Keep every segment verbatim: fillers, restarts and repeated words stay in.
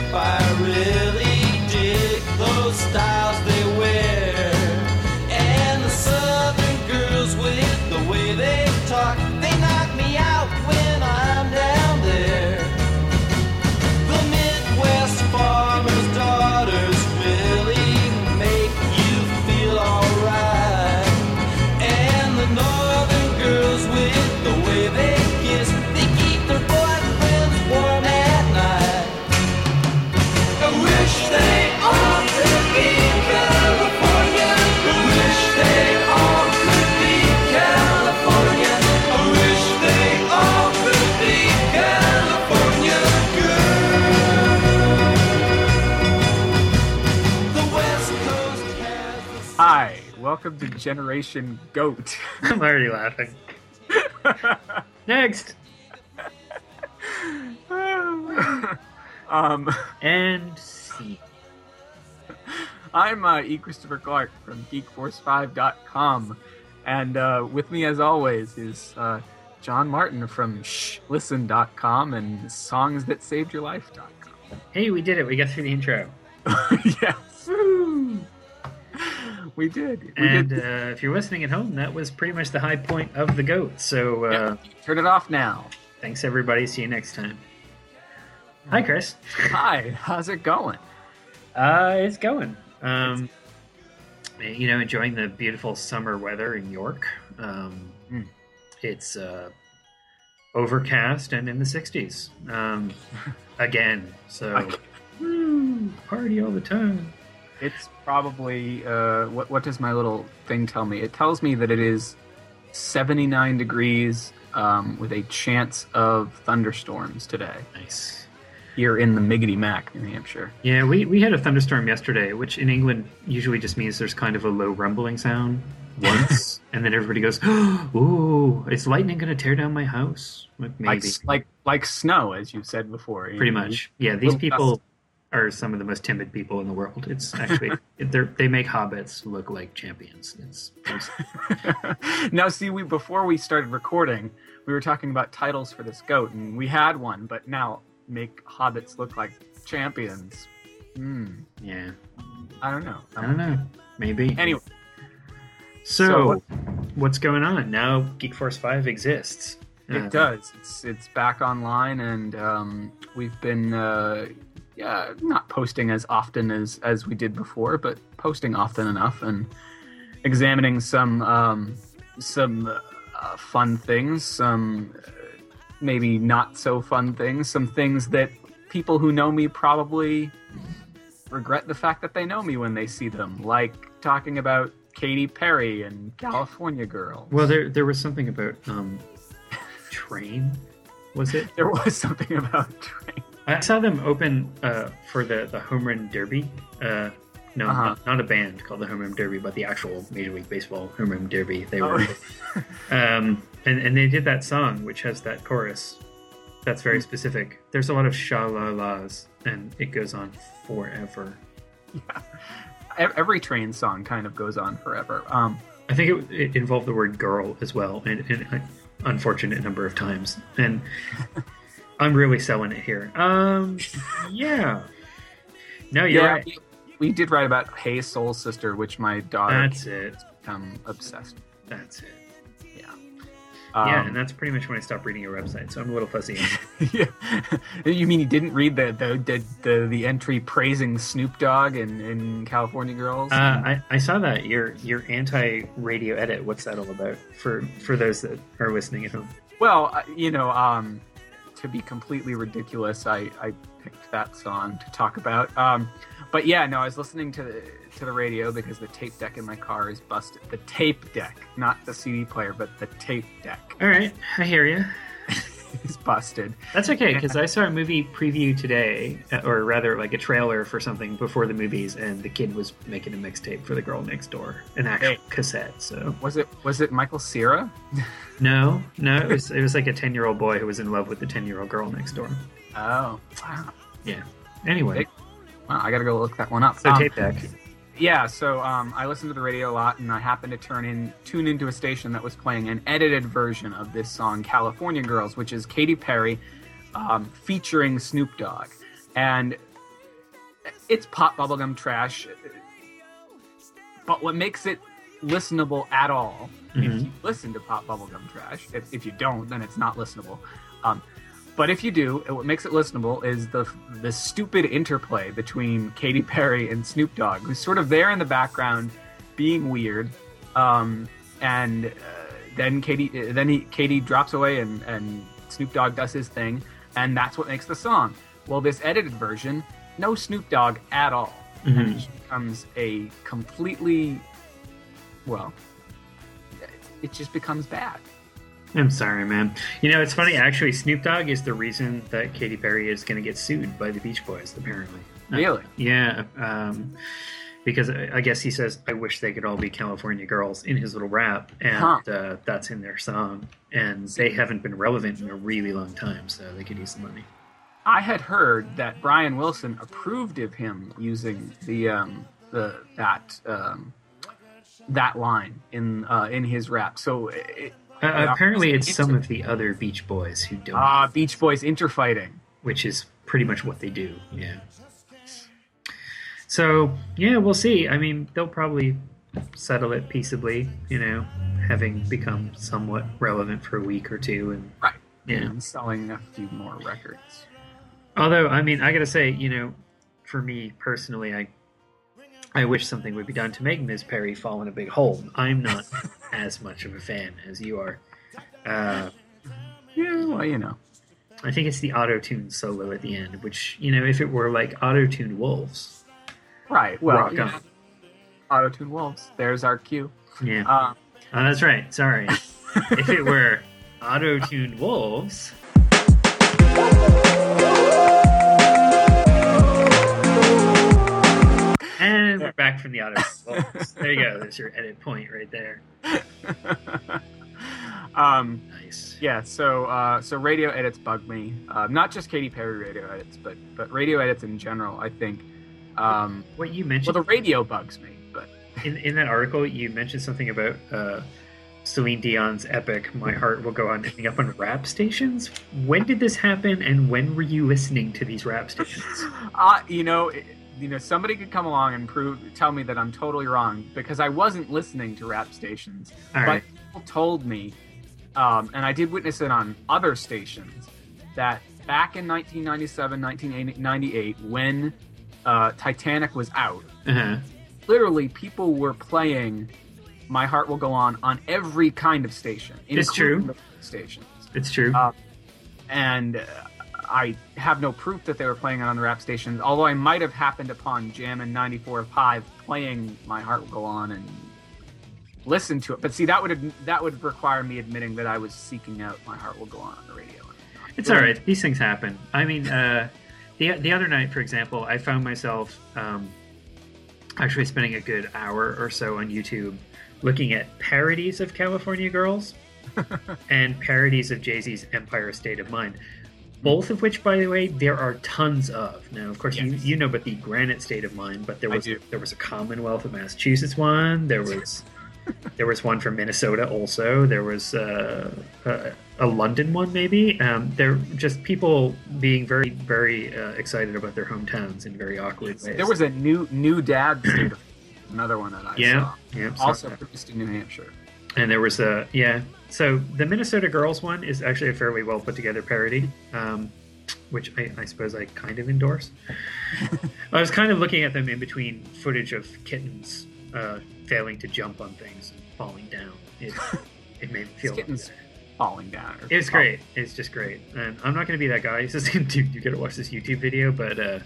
I really dig those styles they wear. And the southern girls with the way they talk, they knock me out when I'm down there. The Midwest farmers' daughters really make you feel alright. And the northern girls with the way they kiss, they keep their boyfriends warm at night. I wish they all could be California. I wish they all could be California. I wish they all could be California girls. The West Coast has the Hi, welcome to Generation Goat. I'm already laughing. Next. um, And C. I'm uh, E. Christopher Clark from Geek Force five dot com, and uh, with me, as always, is uh, John Martin from Shh Listen dot com and Songs That Saved Your Life dot com. Hey, we did it. We got through the intro. Yes, we did. We And did. uh, if you're listening at home, that was pretty much the high point of the goat. So uh, Yeah, turn it off now. thanks, everybody. See you next time. Hi, Chris. Hi, how's it going? Uh, it's going. Um, you know, enjoying the beautiful summer weather in York. Um, Mm. It's uh, overcast and in the sixties um, again. So, woo, party all the time. It's probably uh, what? What does my little thing tell me? It tells me that it is seventy-nine degrees um, with a chance of thunderstorms today Nice. here in the Miggity Mac, New Hampshire. Yeah, we, we had a thunderstorm yesterday, which in England usually just means there's kind of a low rumbling sound once, and then everybody goes, "Ooh, is lightning going to tear down my house?" Like, Like, maybe. like like snow, as you said before. Pretty You know, much. Yeah, these little people are some of the most timid people in the world. It's actually they're, they make hobbits look like champions. It's, it's Now, see, we before we started recording, we were talking about titles for this goat, and we had one, but now make hobbits look like champions. Hmm. yeah. I don't know. I don't know. Maybe. Anyway, So, so what- what's going on now? Geek Force Five exists. it Uh, does. It's it's back online, and um, we've been uh, yeah not posting as often as as we did before, but posting often enough and examining some um, some uh, fun things, some uh, maybe not so fun things, some things that people who know me probably regret the fact that they know me when they see them, like talking about Katy Perry and California Girl. Well, there there was something about um, Train. Was it? There was something about train. I saw them open uh, for the, the Home Run Derby. Uh, no, Uh-huh. not, not a band called the Home Run Derby, but the actual Major League Baseball Home Run Derby. They were, Oh. um, and and they did that song, which has that chorus. That's very specific. There's a lot of sha-la-las, and it goes on forever. Ev- Every train song kind of goes on forever. Um, I think it, it involved the word "girl" as well, and, and an unfortunate number of times. And I'm really selling it here. Um, yeah. No, you're yeah, right. we, we did write about Hey Soul Sister, which my daughter That's it. has become obsessed with. That's it. Yeah. yeah, Um, and that's pretty much when I stopped reading your website, so I'm a little fuzzy. yeah. You mean you didn't read the the, the, the, the entry praising Snoop Dogg and, and California Girls? uh, I, I saw that your your anti-radio edit. What's that all about? For for those that are listening at home. Well, uh, you know, um, to be completely ridiculous, I, I picked that song to talk about. Um, but yeah, no, I was listening to the, to the radio because the tape deck in my car is busted. The tape deck, not the C D player, but the tape deck All right, I hear you. is busted. That's okay, because I saw a movie preview today, uh, or rather, like a trailer for something before the movies, and the kid was making a mixtape for the girl next door, an actual Hey. cassette. So Was it was it Michael Cera? no, no, it was it was like a ten year old boy who was in love with the ten year old girl next door. Oh, wow. Yeah. Anyway, Wow, I gotta go look that one up. so Um, tape deck. Yeah, so um, I listened to the radio a lot, and I happened to turn in, tune into a station that was playing an edited version of this song, "California Girls," which is Katy Perry um, featuring Snoop Dogg. And it's pop bubblegum trash. But what makes it listenable at all, mm-hmm. if you listen to pop bubblegum trash, if, if you don't, then it's not listenable. Um, but if you do, what makes it listenable is the the stupid interplay between Katy Perry and Snoop Dogg, who's sort of there in the background, being weird, um, and uh, then Katy then he, Katy drops away and, and Snoop Dogg does his thing, and that's what makes the song. Well, this edited version, no Snoop Dogg at all. Mm-hmm. And it becomes a completely, well, it just becomes bad. I'm sorry, man. You know, it's funny. Actually, Snoop Dogg is the reason that Katy Perry is going to get sued by the Beach Boys, apparently. Really? Uh, yeah. Um, because I guess he says, I wish they could all be California girls in his little rap. And huh. uh, that's in their song. And they haven't been relevant in a really long time, so they could use the money. I had heard that Brian Wilson approved of him using the um, the that um, that line in uh, in his rap. So it, uh, apparently, it's some of the other Beach Boys who don't. Ah, uh, Beach Boys interfighting, which is pretty much what they do. Yeah. So yeah, we'll see. I mean, they'll probably settle it peaceably. You know, having become somewhat relevant for a week or two, and right, yeah, and selling a few more records. Although, I mean, I gotta say, you know, for me personally, I I wish something would be done to make Miz Perry fall in a big hole. I'm not as much of a fan as you are. Uh, yeah, well, you know. I think it's the auto-tune solo at the end, which, you know, if it were like auto-tune Wolves. Right, well, rock yeah. Auto-tune Wolves. There's our cue. Yeah. Uh, oh, that's right. Sorry. If it were auto-tuned Wolves... And we're back from the auto. There you go. There's your edit point right there. um, nice. Yeah. So, uh, so radio edits bug me. Uh, not just Katy Perry radio edits, but but radio edits in general. I think. Um, what you mentioned. Well, the radio bugs me, but in in that article, you mentioned something about uh, Celine Dion's epic "My Heart Will Go On" ending up on rap stations. When did this happen, and when were you listening to these rap stations? Uh, you know. It, You know, somebody could come along and prove, tell me that I'm totally wrong because I wasn't listening to rap stations. All but right. people told me, um, and I did witness it on other stations, that back in nineteen ninety-seven, nineteen ninety-eight, when uh, Titanic was out, uh-huh. literally people were playing "My Heart Will Go On" on every kind of station. It's true. The stations. It's true. Uh, and. Uh, I have no proof that they were playing it on the rap stations, although I might have happened upon Jammin' ninety-four point five playing "My Heart Will Go On" and listened to it. But see, that would that would require me admitting that I was seeking out "My Heart Will Go On" on the radio. It's all right. These things happen. I mean, uh, the the other night, for example, I found myself um, actually spending a good hour or so on YouTube looking at parodies of California Girls and parodies of Jay-Z's Empire State of Mind. Both of which, by the way, there are tons of. Now, of course, yes. you you know about the Granite State of Mind, but there was there was a Commonwealth of Massachusetts one. There was there was one from Minnesota also. There was uh, a, a London one, maybe. Um, they're just people being very very uh, excited about their hometowns in very awkward yes. ways. There was a new new dad state of another one that I yeah, saw. Yeah, also produced in New Hampshire. And there was a yeah. So the Minnesota Girls one is actually a fairly well put together parody, um, which I, I suppose I kind of endorse. I was kind of looking at them in between footage of kittens uh, failing to jump on things and falling down. It, it made me feel kittens falling down. It's great. It's just great. And I'm not going to be that guy who says, "Dude, you got to watch this YouTube video," but uh,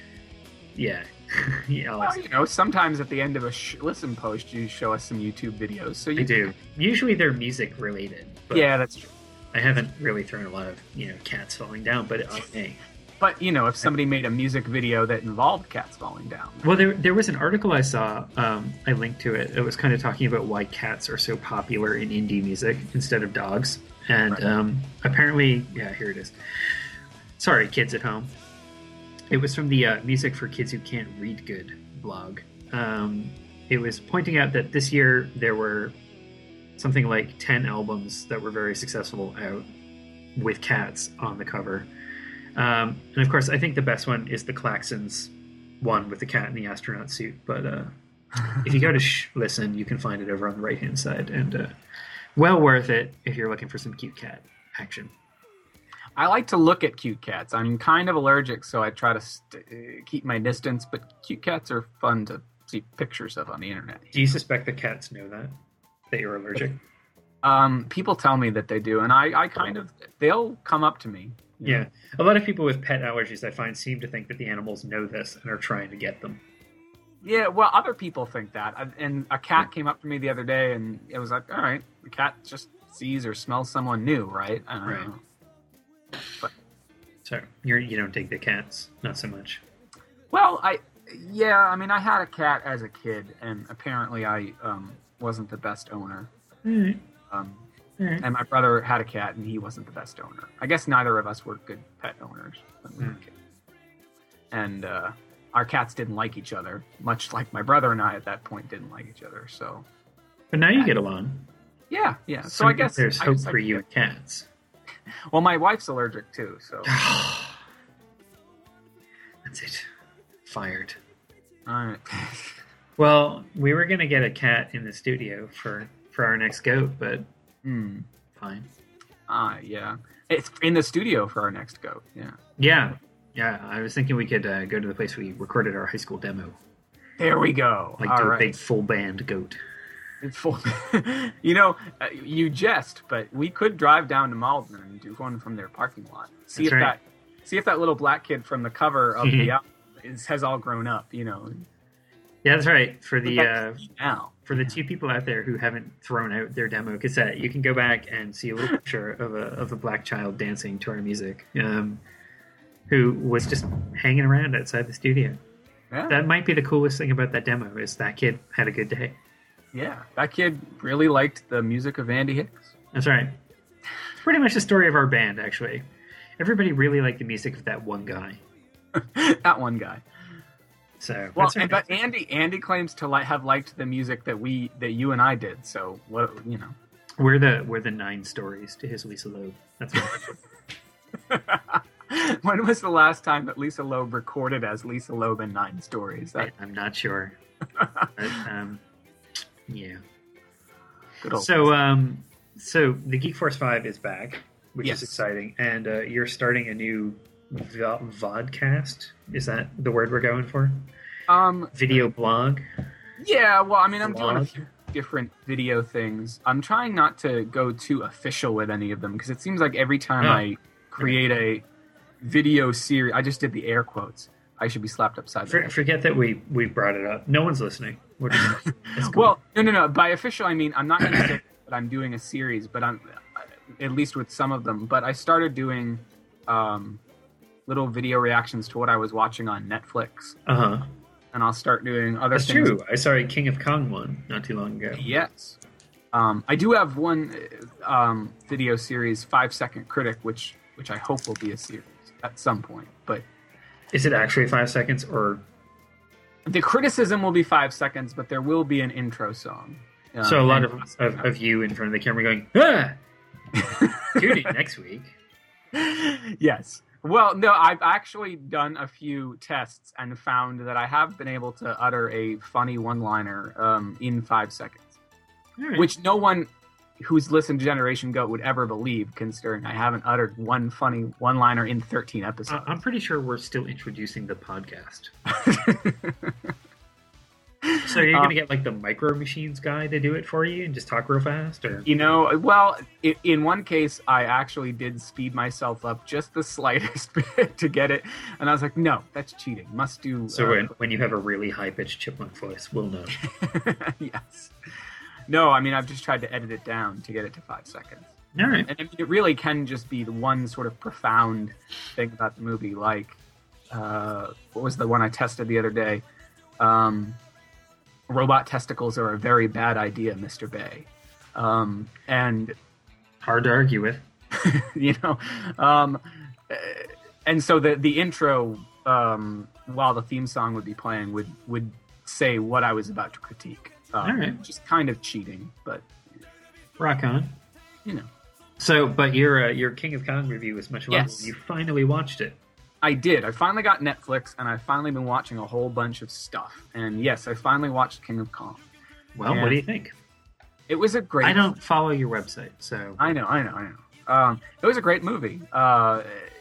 yeah. yeah well, you know, sometimes at the end of a sh- listen post, you show us some YouTube videos. So you I do. Usually they're music related. But yeah, that's true. I haven't really thrown a lot of you know cats falling down, but okay. But you know, if somebody made a music video that involved cats falling down. Well, there there was an article I saw. Um, I linked to it. It was kind of talking about why cats are so popular in indie music instead of dogs, and right. um, apparently, yeah, here it is. Sorry, kids at home. It was from the uh, Music for Kids Who Can't Read Good blog. Um, it was pointing out that this year there were something like ten albums that were very successful out with cats on the cover. Um, and of course, I think the best one is the Klaxons one with the cat in the astronaut suit, but uh, if you go to Shh Listen, you can find it over on the right-hand side, and uh, well worth it if you're looking for some cute cat action. I like to look at cute cats. I'm kind of allergic, so I try to st- keep my distance, but cute cats are fun to see pictures of on the internet. Do you suspect the cats know that? That you're allergic? Um, people tell me that they do, and I, I kind of, they'll come up to me. You Yeah. know? A lot of people with pet allergies, I find, seem to think that the animals know this and are trying to get them. Yeah, well, other people think that. And a cat came up to me the other day, and it was like, all right, the cat just sees or smells someone new, right? I don't Right. know. But, So you're, you don't dig the cats, not so much. well, I, yeah, I mean, I had a cat as a kid, and apparently I um, wasn't the best owner. All right. Um, All right. and my brother had a cat, and he wasn't the best owner. I guess neither of us were good pet owners when we were Mm. kids. And uh, our cats didn't like each other, much like my brother and I at that point didn't like each other. So, But now you get along. yeah, yeah. So I guess there's I hope guess I for could you get- and cats. Well, my wife's allergic too, so That's it. Fired. all right. Well, we were gonna get a cat in the studio for for our next goat, but Hmm. fine. Ah, yeah. It's in the studio for our next goat. Yeah. Yeah, yeah. I was thinking we could uh, go to the place we recorded our high school demo, There we go. like All do a right. big full band goat. It's full. You know, uh, you jest, but we could drive down to Malden and do one from their parking lot. See That's if right. that, see if that little black kid from the cover of the album is, has all grown up. You know. Yeah, that's right. For the uh, Now. for the two people out there who haven't thrown out their demo cassette, you can go back and see a little picture of a of a black child dancing to our music, um, who was just hanging around outside the studio. Yeah. That might be the coolest thing about that demo is that kid had a good day. Yeah. That kid really liked the music of Andy Hicks. That's right. It's pretty much the story of our band, actually. Everybody really liked the music of that one guy. That one guy. So, Well, that's right. and, but Andy Andy claims to li- have liked the music that we that you and I did. So what you know. we're the we're the nine stories to his Lisa Loeb. That's right. When was the last time that Lisa Loeb recorded as Lisa Loeb in Nine Stories? That I, I'm not sure. But, um, yeah. good old So, um, so the Geek Force Five is back, which Yes. is exciting, and uh, you're starting a new vo- vodcast. Is that the word we're going for? um Video blog. yeah. Well, I mean, I'm doing a Blog? few different video things. I'm trying not to go too official with any of them because it seems like every time Oh. I create a video series, I just did the air quotes. I should be slapped upside the For, head. forget that we we brought it up. No one's listening. We're just, it's cool. Well, no, no, no. By official, I mean I'm not going to say that I'm doing a series, but I'm at least with some of them. But I started doing um, little video reactions to what I was watching on Netflix, uh huh. and I'll start doing other That's things. true. I saw a King of Kong one not too long ago. Yes, um, I do have one um, video series, Five Second Critic, which which I hope will be a series at some point. But Is it actually five seconds or? the criticism will be five seconds, but there will be an intro song. Um, So a lot and- of, of of you in front of the camera going, ah! Tune in next week. Yes. Well, no, I've actually done a few tests and found that I have been able to utter a funny one-liner um, in five seconds, All right. which no one who's listened to Generation Goat would ever believe, considering I haven't uttered one funny one-liner in thirteen I- episodes. I'm pretty sure we're still introducing the podcast. So you're Um, gonna get like the Micro Machines guy to do it for you and just talk real fast, or You know, well, i in one case, I actually did speed myself up just the slightest bit to get it, and I was like, no, that's cheating. Must do. so uh, when when you have a really high pitched chipmunk voice, we'll know. yes. No, I mean, I've just tried to edit it down to get it to five seconds. All right. And I mean, it really can just be the one sort of profound thing about the movie. Like, uh, what was the one I tested the other day? Um, robot testicles are a very bad idea, Mister Bay. Um, and, Hard to argue with. you know, um, uh, and so the, the intro, um, while the theme song would be playing, would, would say what I was about to critique. Um, All right. Just kind of cheating, but, Rock on. you know. So, but your uh, your King of Kong review was much longer. Yes. You finally watched it. I did. I finally got Netflix, and I've finally been watching a whole bunch of stuff. And yes, I finally watched King of Kong. Well, and what do you think? It was a great... I don't follow your website, so... I know, I know, I know. Um, it was a great movie. Uh,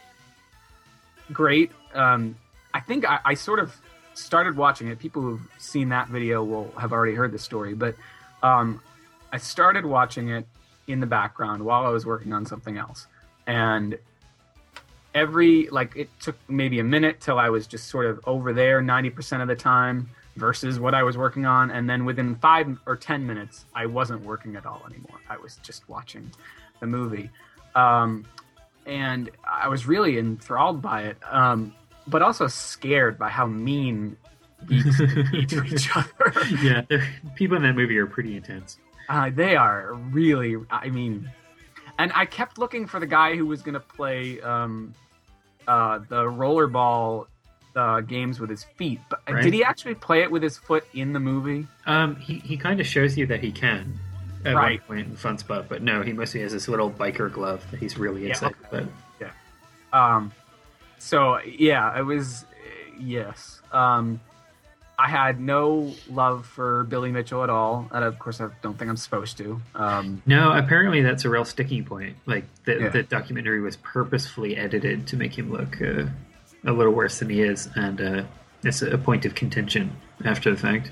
great. Um, I think I, I sort of started watching it. People who've seen that video will have already heard the story. But um, I started watching it in the background while I was working on something else. And... Every, like, it took maybe a minute till I was just sort of over there ninety percent of the time versus what I was working on. And then within five or ten minutes, I wasn't working at all anymore. I was just watching the movie. Um, and I was really enthralled by it, um, but also scared by how mean geeks can be to each other. Yeah, people in that movie are pretty intense. Uh, they are really, I mean... And I kept looking for the guy who was going to play... Um, Uh, the rollerball uh, games with his feet, but Right. did he actually play it with his foot in the movie? Um, he he kind of shows you that he can at Right. one point in Fun Spot, but no, he mostly has this little biker glove that he's really Yeah, excited okay. about. Yeah. Um. So yeah, it was yes. Um, I had no love for Billy Mitchell at all, and of course, I don't think I'm supposed to. Um, No, apparently that's a real sticking point. Like the Yeah. the documentary was purposefully edited to make him look uh, a little worse than he is, and uh, it's a point of contention after the fact.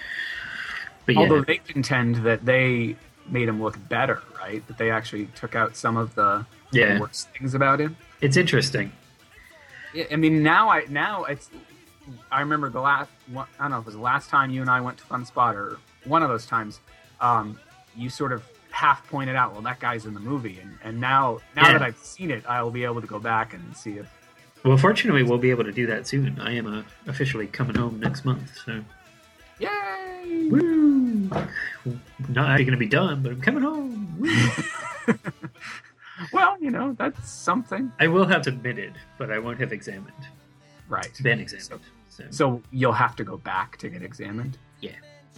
But yeah, Although they contend that they made him look better, right? That they actually took out some of the, the Yeah. worst things about him. it's interesting. Yeah, I mean, now I now it's. I remember the last. One, I don't know if it was the last time you and I went to Fun Spot or one of those times. Um, you sort of half pointed out, well, that guy's in the movie, and, and now now Yeah. that I've seen it, I will be able to go back and see if. Well, fortunately, we'll be able to do that soon. I am uh, officially coming home next month, so Yay! woo! Not actually going to be done, but I'm coming home. Woo! Well, you know, that's something, I will have submitted, but I won't have examined. right? Been examined. So, So you'll have to go back to get examined. yeah,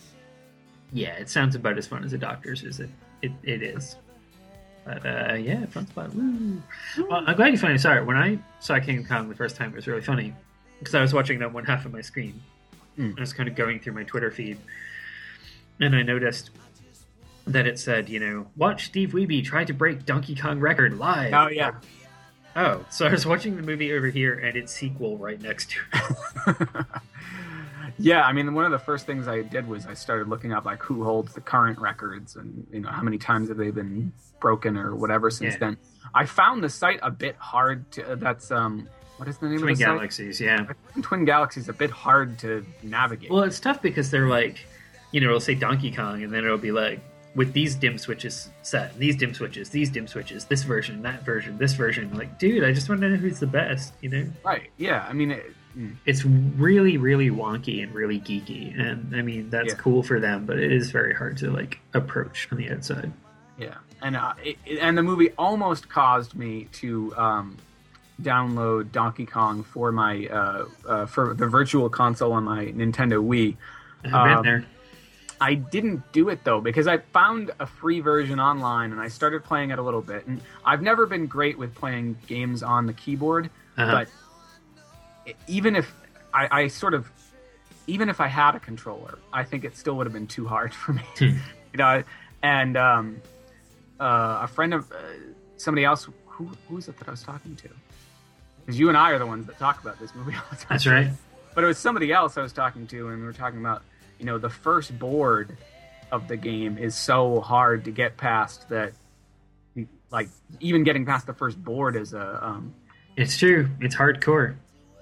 yeah. It sounds about as fun as a doctor's, is it? It, it is. But uh, yeah, Fun Spot. Woo! Well, I'm glad you finally saw it. When I saw King of Kong the first time, it was really funny because I was watching it on one half of my screen. Mm. I was kind of going through my Twitter feed, and I noticed that it said, you know, watch Steve Wiebe try to break Donkey Kong record live. Oh yeah. Oh, so I was watching the movie over here, and its sequel right next to it. Yeah, I mean, one of the first things I did was I started looking up like who holds the current records and you know how many times have they been broken or whatever since Yeah. then. I found the site a bit hard to. That's um, what is the name Twin of the Galaxies, yeah. site? Twin Galaxies a bit hard to navigate. Well, it's tough because they're like, you know, it'll say Donkey Kong, and then it'll be like, with these dim switches set, these dim switches, these dim switches, this version, that version, this version. Like, dude, I just want to know who's the best, you know? Right? Yeah. I mean, it, mm, It's really, really wonky and really geeky, and I mean, that's Yeah. cool for them, but it is very hard to, like, approach on the outside. yeah, and uh, it, it- and the movie almost caused me to um, download Donkey Kong for my uh, uh, for the Virtual Console on my Nintendo Wii. I've Um, been there. I didn't do it though because I found a free version online and I started playing it a little bit. And I've never been great with playing games on the keyboard, Uh-huh. but e- even if I, I sort of, even if I had a controller, I think it still would have been too hard for me. Hmm. You know, and um, uh, a friend of uh, somebody else, who who was it that I was talking to? Because you and I are the ones that talk about this movie all the time. That's right. But it was somebody else I was talking to, and we were talking about, you know, the first board of the game is so hard to get past that, like, even getting past the first board is a, um, It's true. It's hardcore.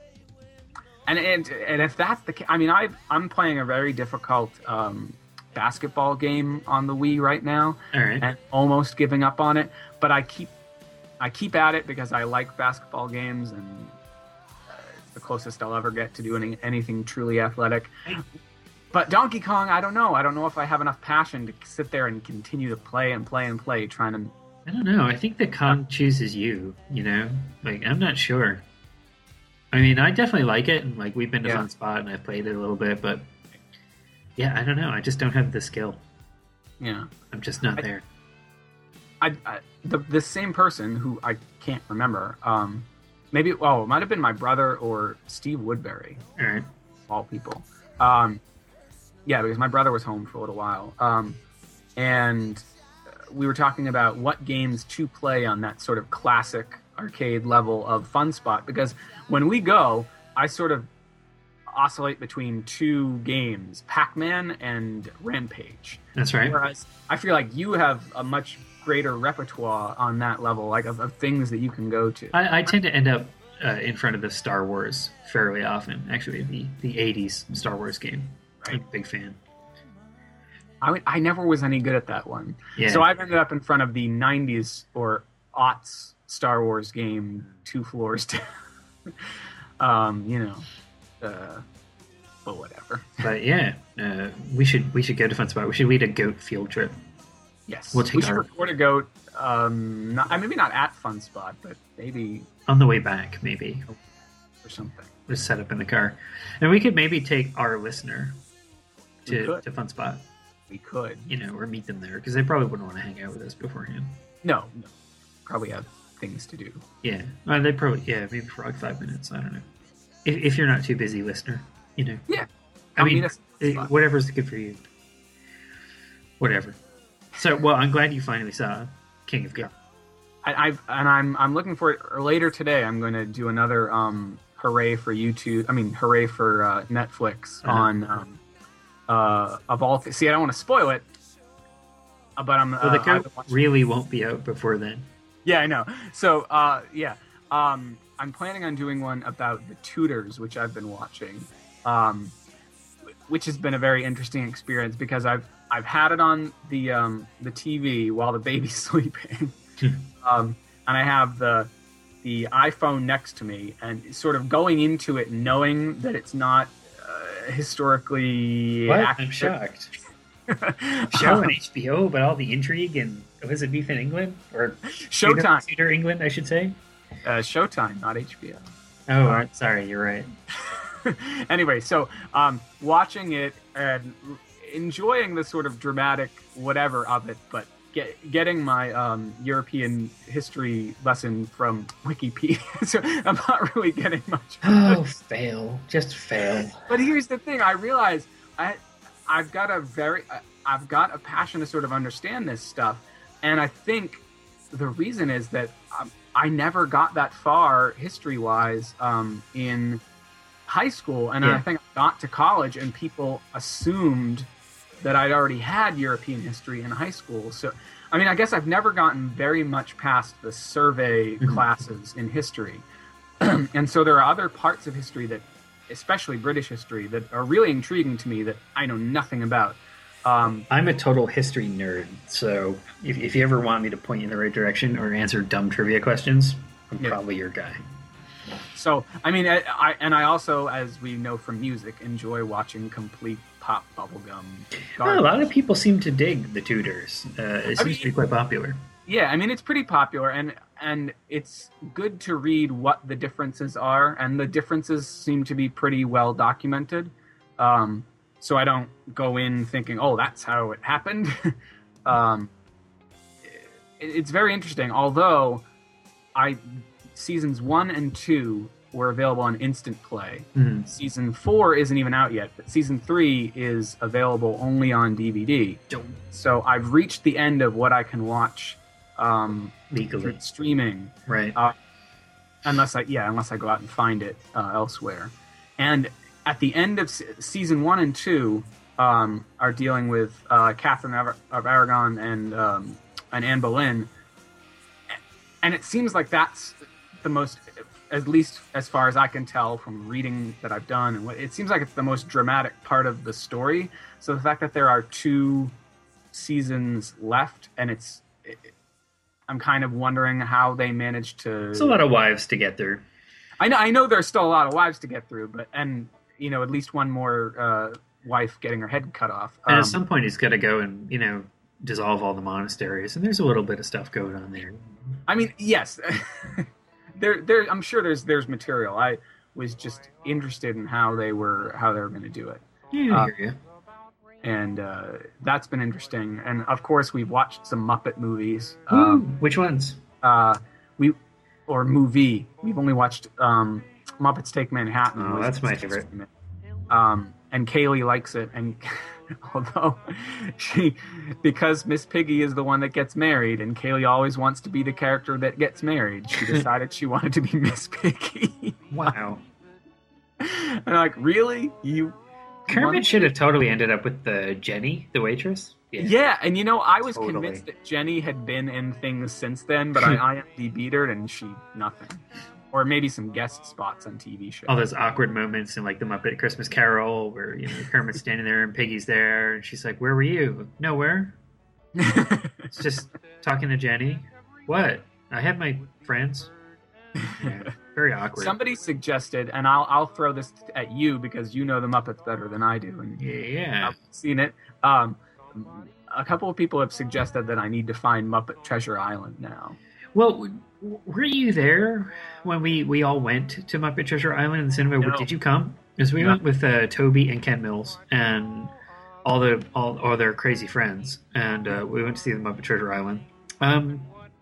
and and and if that's the case, I mean, I I'm playing a very difficult um, basketball game on the Wii right now, All right. and almost giving up on it, but I keep I keep at it because I like basketball games and. The closest I'll ever get to doing anything truly athletic. But Donkey Kong, I don't know. I don't know if I have enough passion to sit there and continue to play and play and play, trying to... I don't know. I think the Kong chooses you, you know? Like, I'm not sure. I mean, I definitely like it, and, like, we've been to Yeah. Fun Spot, and I've played it a little bit, but... Yeah, I don't know. I just don't have the skill. Yeah. I'm just not I- there. I, I, the, the same person, who I can't remember, um, maybe oh, it might have been my brother or Steve Woodbury, All right. of all people. Um, yeah, because my brother was home for a little while, um, and we were talking about what games to play on that sort of classic arcade level of Fun Spot. Because when we go, I sort of oscillate between two games, Pac-Man and Rampage. That's right. Whereas I feel like you have a much greater repertoire on that level, like of, of things that you can go to. I, I tend to end up uh, in front of the Star Wars fairly often. Actually, the, the eighties Star Wars game. Right. I'm a big fan. I, would, I never was any good at that one. Yeah. So I've ended up in front of the nineties or aughts Star Wars game two floors down. um, you know, uh, but whatever. But yeah, uh, we should we should go to Fun Spot. We should lead a goat field trip. Yes. We'll take we should our- record a goat, um, not, maybe not at Fun Spot, but maybe On the way back, maybe. or something. Just set up in the car. And we could maybe take our listener We to, could. to Fun Spot, We could. you know, or meet them there, because they probably wouldn't want to hang out with us beforehand. No, no. Probably have things to do. Yeah. Uh, they probably, yeah, maybe for like five minutes. I don't know. If, if you're not too busy, listener, you know. Yeah. I Come mean, meet us at Fun eh, Spot. whatever's good for you. Whatever. So, well, I'm glad you finally saw King of Goat. I, I've and I'm I'm looking for it later today. I'm going to do another um, hooray for YouTube. I mean, hooray for uh, Netflix Uh-huh. on um, uh, of all. Th- See, I don't want to spoil it, uh, but I'm. Well, the uh, goat I've watched- really won't be out before then. Yeah, I know. So, uh, yeah, um, I'm planning on doing one about the Tudors, which I've been watching, um, which has been a very interesting experience because I've I've had it on the um, the T V while the baby's sleeping, um, and I have the the iPhone next to me, and sort of going into it knowing that it's not uh, historically What? accurate. I'm shocked. Show Um, on H B O, but all the intrigue and was it Beef in England or Showtime, Cedar, England, I should say. uh, Showtime, not H B O. Oh, I'm sorry, you're right. Anyway, so um, watching it and enjoying the sort of dramatic whatever of it, but get, getting my um, European history lesson from Wikipedia, so I'm not really getting much. Oh, fail, just fail. But here's the thing: I realize I, I've got a very, I've got a passion to sort of understand this stuff, and I think the reason is that um, I never got that far history-wise um, in high school, and Yeah. I think I got to college, and people assumed that I'd already had European history in high school. So, I mean, I guess I've never gotten very much past the survey Mhm. classes in history, and so there are other parts of history that, especially British history, that are really intriguing to me that I know nothing about. Um, I'm a total history nerd, so if, if you ever want me to point you in the right direction or answer dumb trivia questions, I'm Yeah. probably your guy. So, I mean, I, I and I also, as we know from music, enjoy watching complete pop bubblegum. Well, a lot of people seem to dig the Tudors. Uh, it seems mean- to be quite popular. Yeah, I mean, it's pretty popular, and and it's good to read what the differences are, and the differences seem to be pretty well documented. Um, so I don't go in thinking, oh, that's how it happened. um, it, it's very interesting, although I seasons one and two were available on Instant Play. Mhm. Season four isn't even out yet, but season three is available only on D V D. So I've reached the end of what I can watch um, Legally, through streaming, right? uh, unless I yeah, unless I go out and find it uh, elsewhere. And at the end of se- season one and two, um, are dealing with uh, Catherine of, of Aragon and um, and Anne Boleyn, and it seems like that's the most, at least as far as I can tell from reading that I've done, and what it seems like it's the most dramatic part of the story. So the fact that there are two seasons left, and it's, it, I'm kind of wondering how they managed to. It's a lot of wives to get through. I know, I know, there's still a lot of wives to get through, but and you know, at least one more uh, wife getting her head cut off. And Um, at some point, he's got to go and you know dissolve all the monasteries, and there's a little bit of stuff going on there. I mean, yes, there, there. I'm sure there's there's material. I was just interested in how they were how they were going to do it, Yeah, I Uh, hear you. and uh, that's been interesting. And of course, we've watched some Muppet movies. Woo! Um, Which ones? uh, we or movie. We've only watched um, Muppets Take Manhattan. Oh, was that's my the favorite. Um, and Kaylee likes it, and although she, because Miss Piggy is the one that gets married, and Kaylee always wants to be the character that gets married, she decided she wanted to be Miss Piggy. Wow. And I'm like, really? You Kermit want- should have totally ended up with the Jenny, the waitress. Yeah, and you know, I was Totally. convinced that Jenny had been in things since then, but I I M D B'd her, and she nothing. Or maybe some guest spots on T V shows. All those awkward moments in like the Muppet Christmas Carol where you know Kermit's standing there and Piggy's there and she's like, "Where were you?" "Nowhere." It's just talking to Jenny. "What? I have my friends." Yeah, very awkward. Somebody suggested, and I'll I'll throw this at you because you know the Muppets better than I do, and Yeah. I've seen it. Um, a couple of people have suggested that I need to find Muppet Treasure Island now. Well, w- were you there when we, we all went to Muppet Treasure Island in the cinema? No. Did you come? Because we No. went with uh, Toby and Ken Mills and all the all, all their crazy friends, and uh, we went to see the Muppet Treasure Island. Um,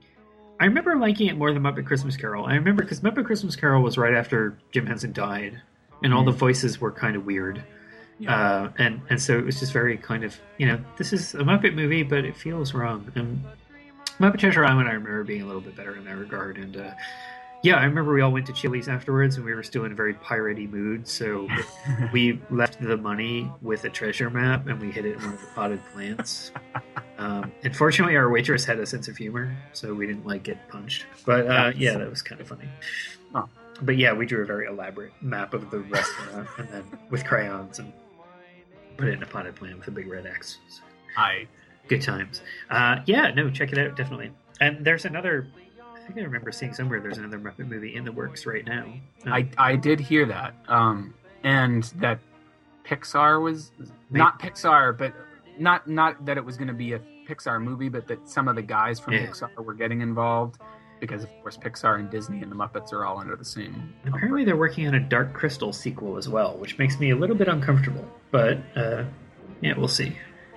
I remember liking it more than Muppet Christmas Carol. I remember because Muppet Christmas Carol was right after Jim Henson died, and all the voices were kind of weird. Yeah. Uh, and, and so it was just very kind of, you know, this is a Muppet movie, but it feels wrong. And Muppet Treasure Island, I remember being a little bit better in that regard. And uh, yeah, I remember we all went to Chili's afterwards, and we were still in a very piratey mood. So we left the money with a treasure map, and we hid it in one of the potted plants. Um, unfortunately, our waitress had a sense of humor, so we didn't like get punched. But uh, yeah, that was kind of funny. Oh. But yeah, we drew a very elaborate map of the restaurant, and then with crayons and put it in a potted plant with a big red X. So, I good times. Uh, yeah, no, check it out, definitely. And there's another, I think I remember seeing somewhere there's another Muppet movie in the works right now. Um, I I did hear that, um, and that Pixar was not Pixar, but not not that it was going to be a Pixar movie, but that some of the guys from Yeah. Pixar were getting involved because, of course, Pixar and Disney and the Muppets are all under the same. Apparently they're working on a Dark Crystal sequel as well, which makes me a little bit uncomfortable. But, uh, yeah, we'll see.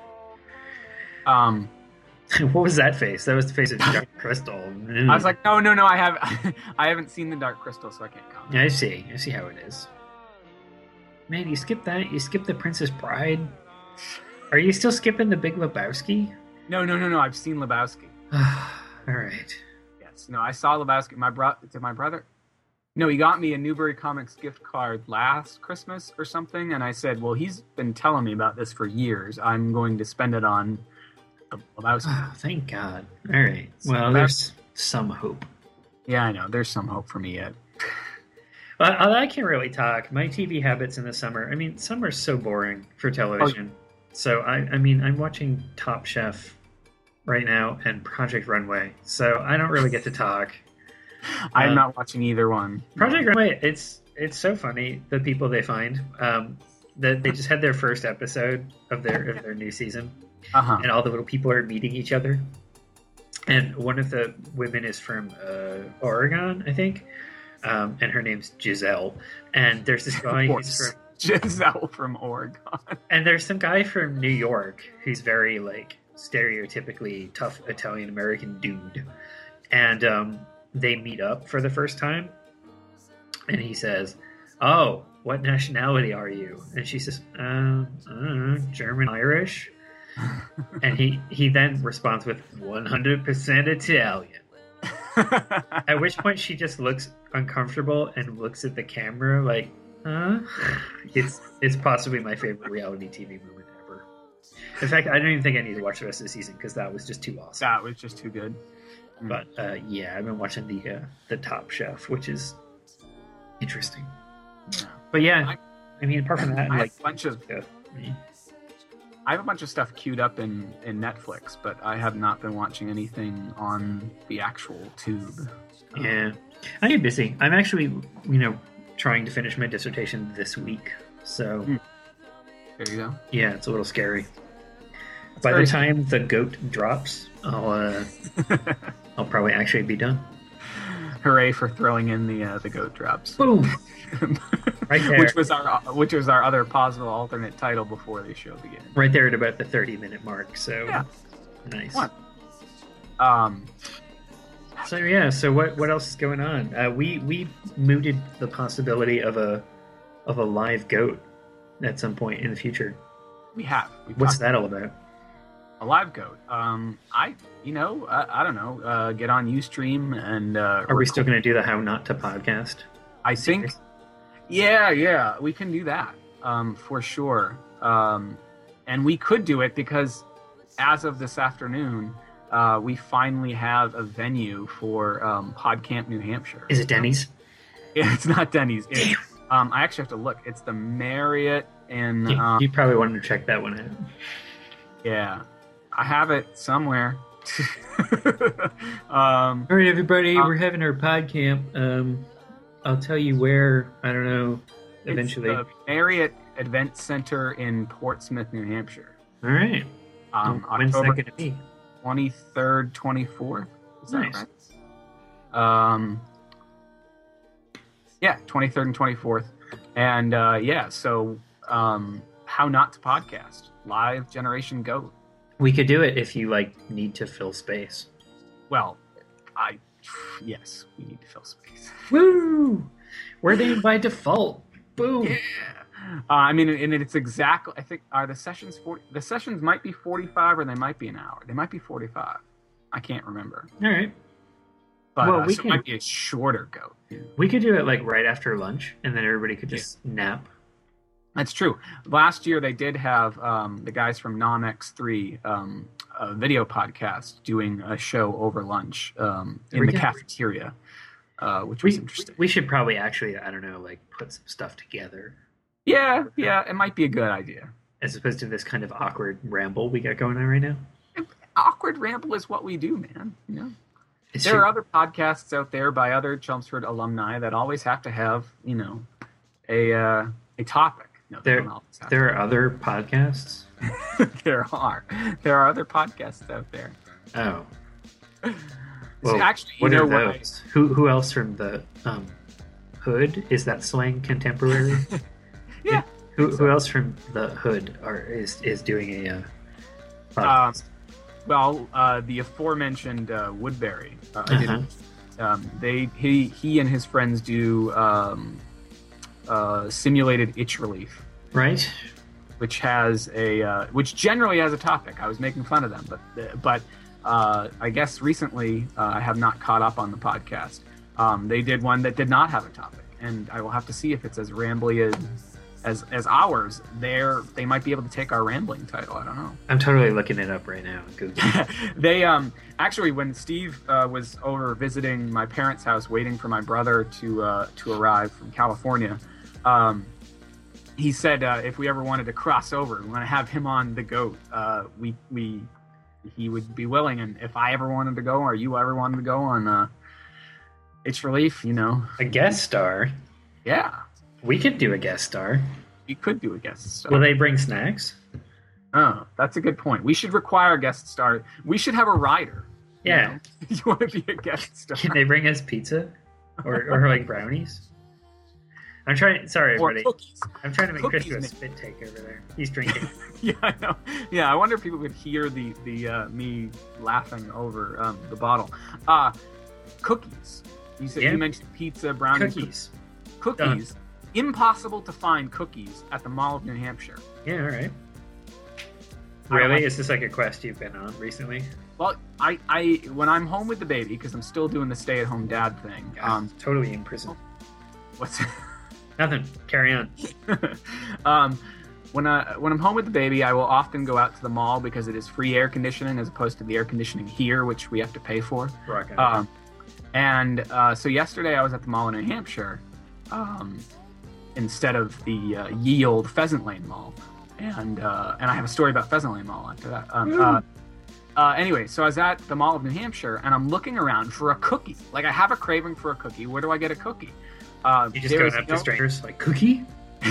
Um, What was that face? That was the face of Dark Crystal. I was like, no, no, no, I have I haven't seen the Dark Crystal, so I can't comment. I see. I see how it is. Man, you skipped that? You skipped the Princess Bride? Are you still skipping the Big Lebowski? No, no, no, no. I've seen Lebowski. All right. Yes, no, I saw Lebowski. My bro, did my brother? No, he got me a Newbury Comics gift card last Christmas or something, and I said, "Well, he's been telling me about this for years. I'm going to spend it on Lebowski." Oh, thank God. All right. Well, So there's some hope. Yeah, I know. There's some hope for me yet. Well, I I can't really talk. My T V habits in the summer. I mean, summer's so boring for television. So I, I mean, I'm watching Top Chef right now and Project Runway. So I don't really get to talk. I'm Um, not watching either one. Project Runway. It's it's so funny the people they find. Um, that they just had their first episode of their of their new season, Uh huh. and all the little people are meeting each other. And one of the women is from uh, Oregon, I think, um, and her name's Giselle. And there's this guy who's from Giselle from Oregon. And there's some guy from New York who's very like stereotypically tough Italian American dude, and um, they meet up for the first time, and he says, "Oh, what nationality are you?" And she says, um, "I don't know, German, Irish." And he he then responds with one hundred percent Italian. At which point she just looks uncomfortable and looks at the camera like, huh? It's it's possibly my favorite reality T V moment ever. In fact, I don't even think I need to watch the rest of the season because that was just too awesome. That was just too good. But uh, yeah, I've been watching the uh, the Top Chef, which is interesting. Yeah. But yeah, I mean, apart from that, I like have a bunch of uh, I have a bunch of stuff queued up in, in Netflix, but I have not been watching anything on the actual tube. yeah, I get busy. I'm actually, you know, trying to finish my dissertation this week. So Hmm. There you go. yeah, it's a little scary. That's By the very- time the goat drops, I'll uh, I'll probably actually be done. Hooray for throwing in the uh, the goat drops, Boom! Right there. which was our which was our other possible alternate title before the show began. Right there at about the thirty minute mark. So Yeah. nice. Fun. Um, So yeah, so what what else is going on? Uh, we we mooted the possibility of a of a live goat at some point in the future. We have. We've What's talked that all about? A live goat. Um, I, you know, I, I don't know. Uh, get on Ustream and. Uh, Are we still going to do the How Not to podcast? I think. Yeah, yeah, we can do that um, for sure. Um, and we could do it because, as of this afternoon, uh, we finally have a venue for um, PodCamp New Hampshire. Is it Denny's? It's not Denny's. It's, um, I actually have to look. It's the Marriott in. You, Um, you probably wanted to check that one out. yeah, I have it somewhere. um, All right, everybody, um, we're having our PodCamp. Um, I'll tell you where. I don't know. Eventually. It's the Marriott Event Center in Portsmouth, New Hampshire. All right. Um, When's that October going to be? twenty-third, twenty-fourth. Is that Nice. right? Um, yeah, twenty-third and twenty-fourth. And uh, yeah, so um, How Not to Podcast, live Generation Goat. We could do it if you like need to fill space. Well, I, yes, we need to fill space. Woo! We're there by default. Boom. Yeah. Uh, I mean, and it's exactly. I think are the sessions forty. The sessions might be forty-five, or they might be an hour. They might be forty-five. I can't remember. All right. But Well, uh, we so can- it might be a shorter goat. We could do it like right after lunch, and then everybody could just nap. That's true. Last year they did have um, the guys from Nom X three, um, a video podcast, doing a show over lunch um, in We the can- cafeteria, uh, which was We, interesting. we should probably actually, I don't know, like put some stuff together Yeah, yeah, it might be a good idea. as opposed to this kind of awkward ramble we got going on right now. Awkward ramble is what we do, man. You know, It's there true. are other podcasts out there by other Chelmsford alumni that always have to have, you know, a uh, a topic. No, they There, don't always have there are other podcasts. to. there are there are other podcasts out there. Oh, So well, actually, you what know are what I- those? Who who else from the um, hood? Is that slang contemporary? Yeah. Who who else from the hood are is is doing a uh, Um, podcast? well, uh, the aforementioned uh, Woodbury. Uh, I Uh-huh. didn't, um, they he he and his friends do um, uh, simulated itch relief, Right? which has a uh, which generally has a topic. I was making fun of them, but but uh, I guess recently uh, I have not caught up on the podcast. Um, they did one that did not have a topic, and I will have to see if it's as rambly as as, as ours. They're they might be able to take our rambling title. I don't know. I'm totally looking it up right now. Google. they um actually when Steve uh, was over visiting my parents' house, waiting for my brother to uh, to arrive from California, um, he said uh, if we ever wanted to cross over, we want to have him on the goat. Uh, we we he would be willing, and if I ever wanted to go, or you ever wanted to go on uh, Itch Relief, you know, A guest star. yeah, We could do a guest star. we could do a guest star. Will they bring snacks? Oh, that's a good point. We should require a guest star. We should have a rider. you Yeah. know? You want to be a guest star? Can they bring us pizza or or like brownies? I'm trying. Sorry, Or everybody. cookies. I'm trying to make Chris cookies, do a man. spit take over there. He's drinking. Yeah, I know. Yeah, I wonder if people could hear the the uh, me laughing over um, the bottle. Uh cookies. You said Yeah. you mentioned pizza, brownies, Cookies. cookies. Impossible to find cookies at the Mall of New Hampshire. Yeah. All right. I don't Really? like- Is this like a quest you've been on recently? Well, I, I when I'm home with the baby, because I'm still doing the stay-at-home dad thing. Um, Totally in prison. what's Nothing. Carry on. um, when I when I'm home with the baby, I will often go out to the mall because it is free air conditioning as opposed to the air conditioning here, which we have to pay for. Rock on. Um, and uh, so yesterday I was at the mall in New Hampshire um, instead of the uh, ye old Pheasant Lane Mall, and uh, and I have a story about Pheasant Lane Mall after that. Um, uh, uh, anyway, so I was at the Mall of New Hampshire and I'm looking around for a cookie. Like I have a craving for a cookie. Where do I get a cookie? Uh, you just there go is up no- to strangers like cookie,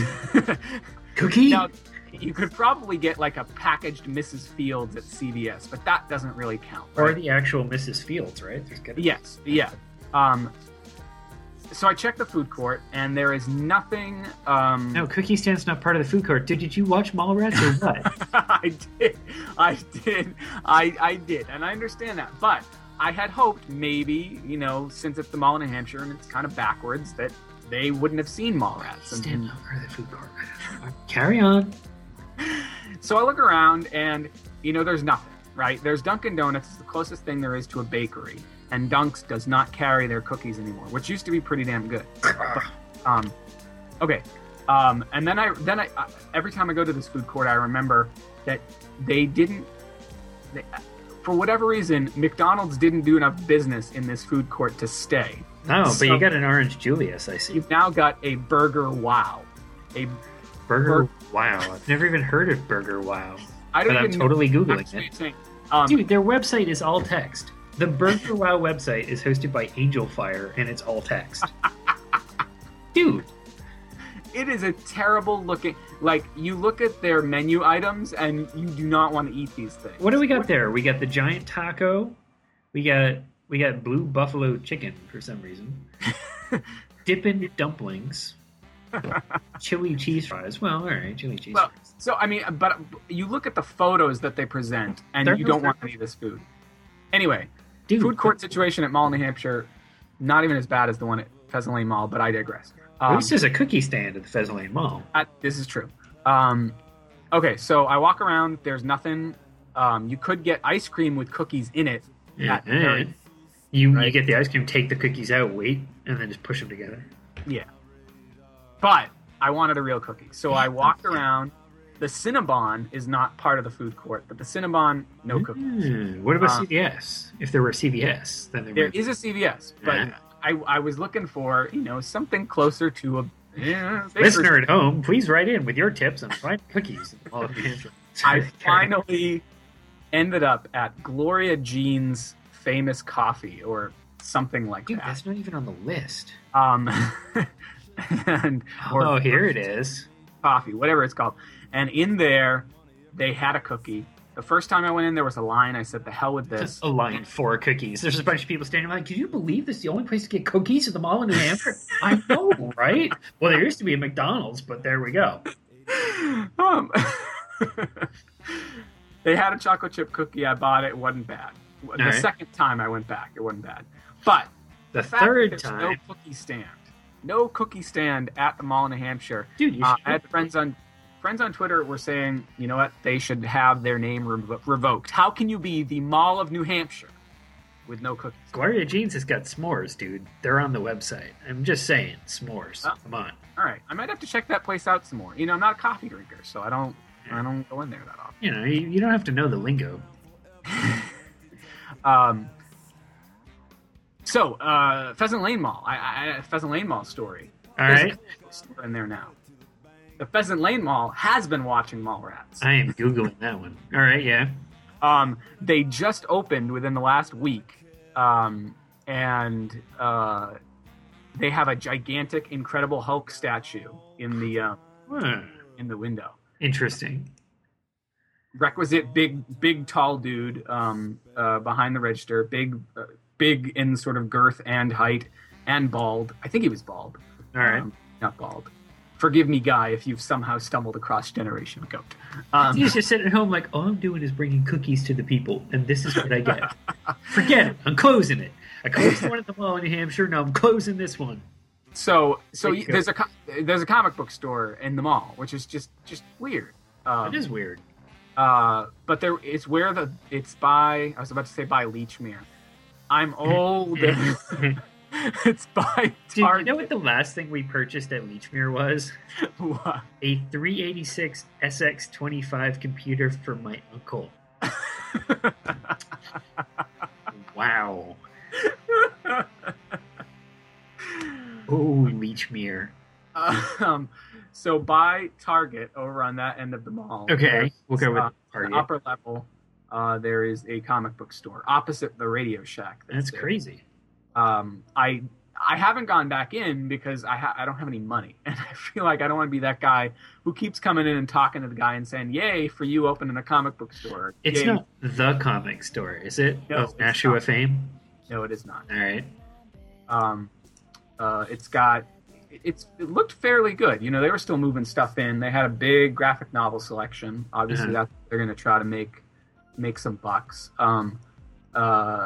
cookie. Now, you could probably get like a packaged Missus Fields at C V S, but that doesn't really count. Or right? the actual Missus Fields, right? There's good. Yes, yeah. Um, so I checked the food court, and there is nothing. Um, No, cookie stand's not part of the food court. Dude, did you watch Mallrats or what? I did, I did, I I did, and I understand that, but I had hoped maybe, you know, since it's the mall in New Hampshire and it's kind of backwards, that they wouldn't have seen Mallrats. And, Stand up for the food court. Carry on. So I look around and, you know, there's nothing, right? There's Dunkin' Donuts. It's the closest thing there is to a bakery. And Dunk's does not carry their cookies anymore, which used to be pretty damn good. But, um, okay. Um, and then I, then I, uh, every time I go to this food court, I remember that they didn't, they, for whatever reason, McDonald's didn't do enough business in this food court to stay. No, So- but you got an Orange Julius, I see. You've now got a Burger Wow. A Burger Bur- Wow. I've never even heard of Burger Wow. I don't But I'm even totally know, Googling actually it. saying, um, Dude, their website is all text. The Burger Wow website is hosted by Angel Fire, and it's all text. Dude, it is a terrible looking. Like, you look at their menu items and you do not want to eat these things. what do we got there? We got the giant taco. We got we got blue buffalo chicken for some reason. Dippin' dumplings. Chili cheese fries. Well, all right, chili cheese Well, fries. so I mean, but you look at the photos that they present, and They're you no don't want fair. any of this food. Anyway, Dude, food court situation at Mall, New Hampshire, not even as bad as the one at Pheasant Lane Mall, but I digress. At Um, least there's a cookie stand at the Pheasant Lane Mall. I- this is true. Um, okay, so I walk around. There's nothing. Um, you could get ice cream with cookies in it. at the very- You you Right. get the ice cream, take the cookies out, wait, and then just push them together. Yeah. But I wanted a real cookie. So I walked around. The Cinnabon is not part of the food court, but the Cinnabon, no cookies. Mm, what about Uh, C V S? If there were C V S, then there, There might is a C V S, but Yeah. I, I was looking for, you know, something closer to a yeah, Listener at home, please write in with your tips on finding cookies in the Mall of New Hampshire. I finally ended up at Gloria Jean's Famous Coffee or something like Dude, that. that's not even on the list. Um, and or Oh, here it is. coffee, whatever it's called. And in there, they had a cookie. The first time I went in, there was a line. I said, "The hell with this." A line for cookies. There's a bunch of people standing like, can you believe this is the only place to get cookies at the Mall in New Hampshire? I know, right? Well, there used to be a McDonald's, but there we go. Um, they had a chocolate chip cookie. I bought it. It wasn't bad. The right. second time I went back, it wasn't bad. But The fact that third there's time, no cookie stand, no cookie stand at the Mall in New Hampshire. dude, you Uh, should I had friends on friends on Twitter were saying, you know what, they should have their name revo- revoked. How can you be the Mall of New Hampshire with no cookies? Gloria Jeans has got s'mores, dude. They're on the website. I'm just saying, s'mores. Oh. Come on. All right, I might have to check that place out some more. You know, I'm not a coffee drinker, so I don't I don't go in there that often. You know, you, you don't have to know the lingo. Um, so, uh, Pheasant Lane Mall. I, I Pheasant Lane Mall story. All There's right. a comic book store in there now. The Pheasant Lane Mall has been watching Mallrats. I am Googling that one. All right, yeah. Um, they just opened within the last week, um, and uh, they have a gigantic Incredible Hulk statue in the uh, Hmm. in the window. Interesting. Requisite big, big, tall dude um, uh, behind the register. Big, uh, big in sort of girth and height, and bald. I think he was bald. All right. Um, not bald. Forgive me, Guy, if you've somehow stumbled across Generation Goat. Um, He's just sitting at home like, all I'm doing is bringing cookies to the people, and this is what I get. Forget it. I'm closing it. I closed the one at the Mall in New Hampshire. Now I'm closing this one. so, so There you go. there's a co- there's a comic book store in the mall, which is just just weird. Um, It is weird. Uh, but there, it's where the it's by. I was about to say by Leechmere. I'm old. It's by Dude, you Target. know what the last thing we purchased at Leechmere was? What? A three eighty-six S X twenty-five computer for my uncle. Wow. Oh, Leechmere. um, so by Target over on that end of the mall. Okay, there's, we'll go with uh, Target. the upper level. Uh, there is a comic book store opposite the Radio Shack. That's there. crazy. Um, I I haven't gone back in because I ha- I don't have any money, and I feel like I don't want to be that guy who keeps coming in and talking to the guy and saying, "Yay for you opening a comic book store." It's Yay. not the comic store, is it? No, of it's Nashua not. fame? No, it is not. All right. Um, uh, it's got it's it looked fairly good. You know, they were still moving stuff in. They had a big graphic novel selection. Obviously, Uh-huh. that's they're going to try to make make some bucks. Um, uh,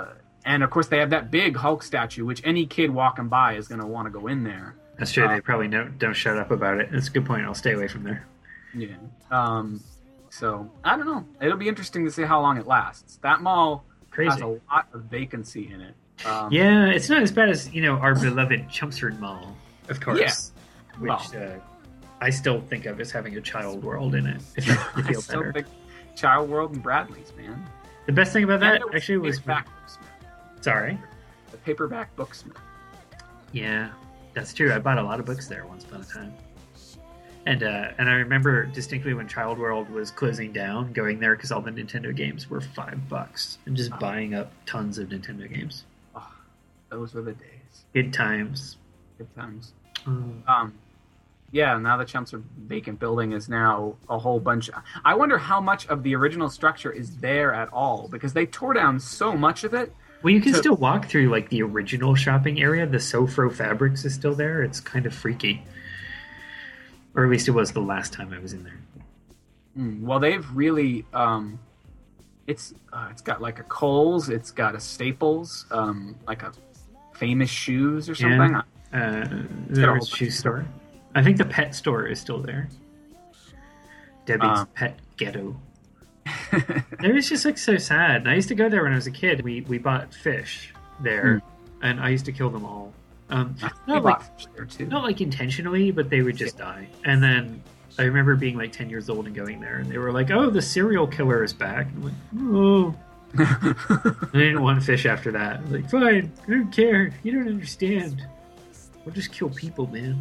and of course they have that big Hulk statue, which any kid walking by is going to want to go in there. That's true. Uh, they probably don't, don't shut up about it. That's a good point. I'll stay away from there. Yeah. Um, so, I don't know. It'll be interesting to see how long it lasts. That mall Crazy. has a lot of vacancy in it. Um, Yeah, it's not as bad as, you know, our beloved Chelmsford Mall, of course. Yeah. Which Well. uh, I still think of as having a child world in it, if you, you I feel still better. think Child World and Bradley's, man. The best thing about that And there was actually was... Paperback Booksmith. Sorry. The Paperback Booksmith. Yeah, that's true. I bought a lot of books there once upon a time. And uh, and I remember distinctly when Child World was closing down, going there because all the Nintendo games were five bucks, and just Oh. buying up tons of Nintendo games. Oh, those were the days. Good times. Good times. Mm. Um, yeah, now the Chelmsford vacant building is now a whole bunch. I wonder how much of the original structure is there at all, because they tore down so much of it. Well, you can So- still walk through like the original shopping area. The Sofro Fabrics is still there. It's kind of freaky, or at least it was the last time I was in there. Mm, well, they've really. Um, it's uh, it's got like a Kohl's, it's got a Staples, um, like a Famous Shoes or something. Yeah. Uh, got a there whole was a shoe bunch of store. I think the pet store is still there. Debbie's Um, Pet Ghetto. It was just like so sad. And I used to go there when I was a kid. We we bought fish there, and I used to kill them all. Um, We not like bought fish there too. not like intentionally, but they would just die. And then I remember being like ten years old and going there, and they were like, "Oh, the serial killer is back." And I'm like, "Oh." I didn't want fish after that. I was like, fine, I don't care. You don't understand. We'll just kill people, man.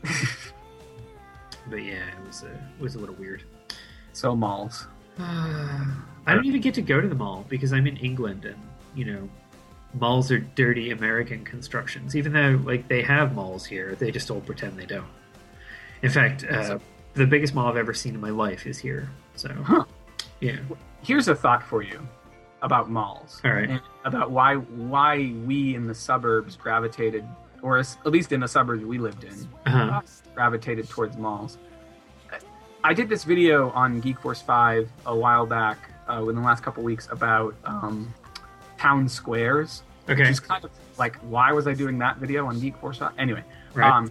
But yeah, it was uh, it was a little weird. So malls. I don't even get to go to the mall because I'm in England, and you know, malls are dirty American constructions. Even though like they have malls here, they just all pretend they don't. In fact, uh, the biggest mall I've ever seen in my life is here. So, Huh. yeah. Here's a thought for you about malls. All right. And about why why we in the suburbs gravitated, or as- at least in the suburbs we lived in, Uh-huh. gravitated towards malls. I did this video on Geek Force five a while back, uh, within the last couple weeks, about um, town squares. Okay. Which is kind of like, why was I doing that video on Geek Force five? Anyway. Right. Um,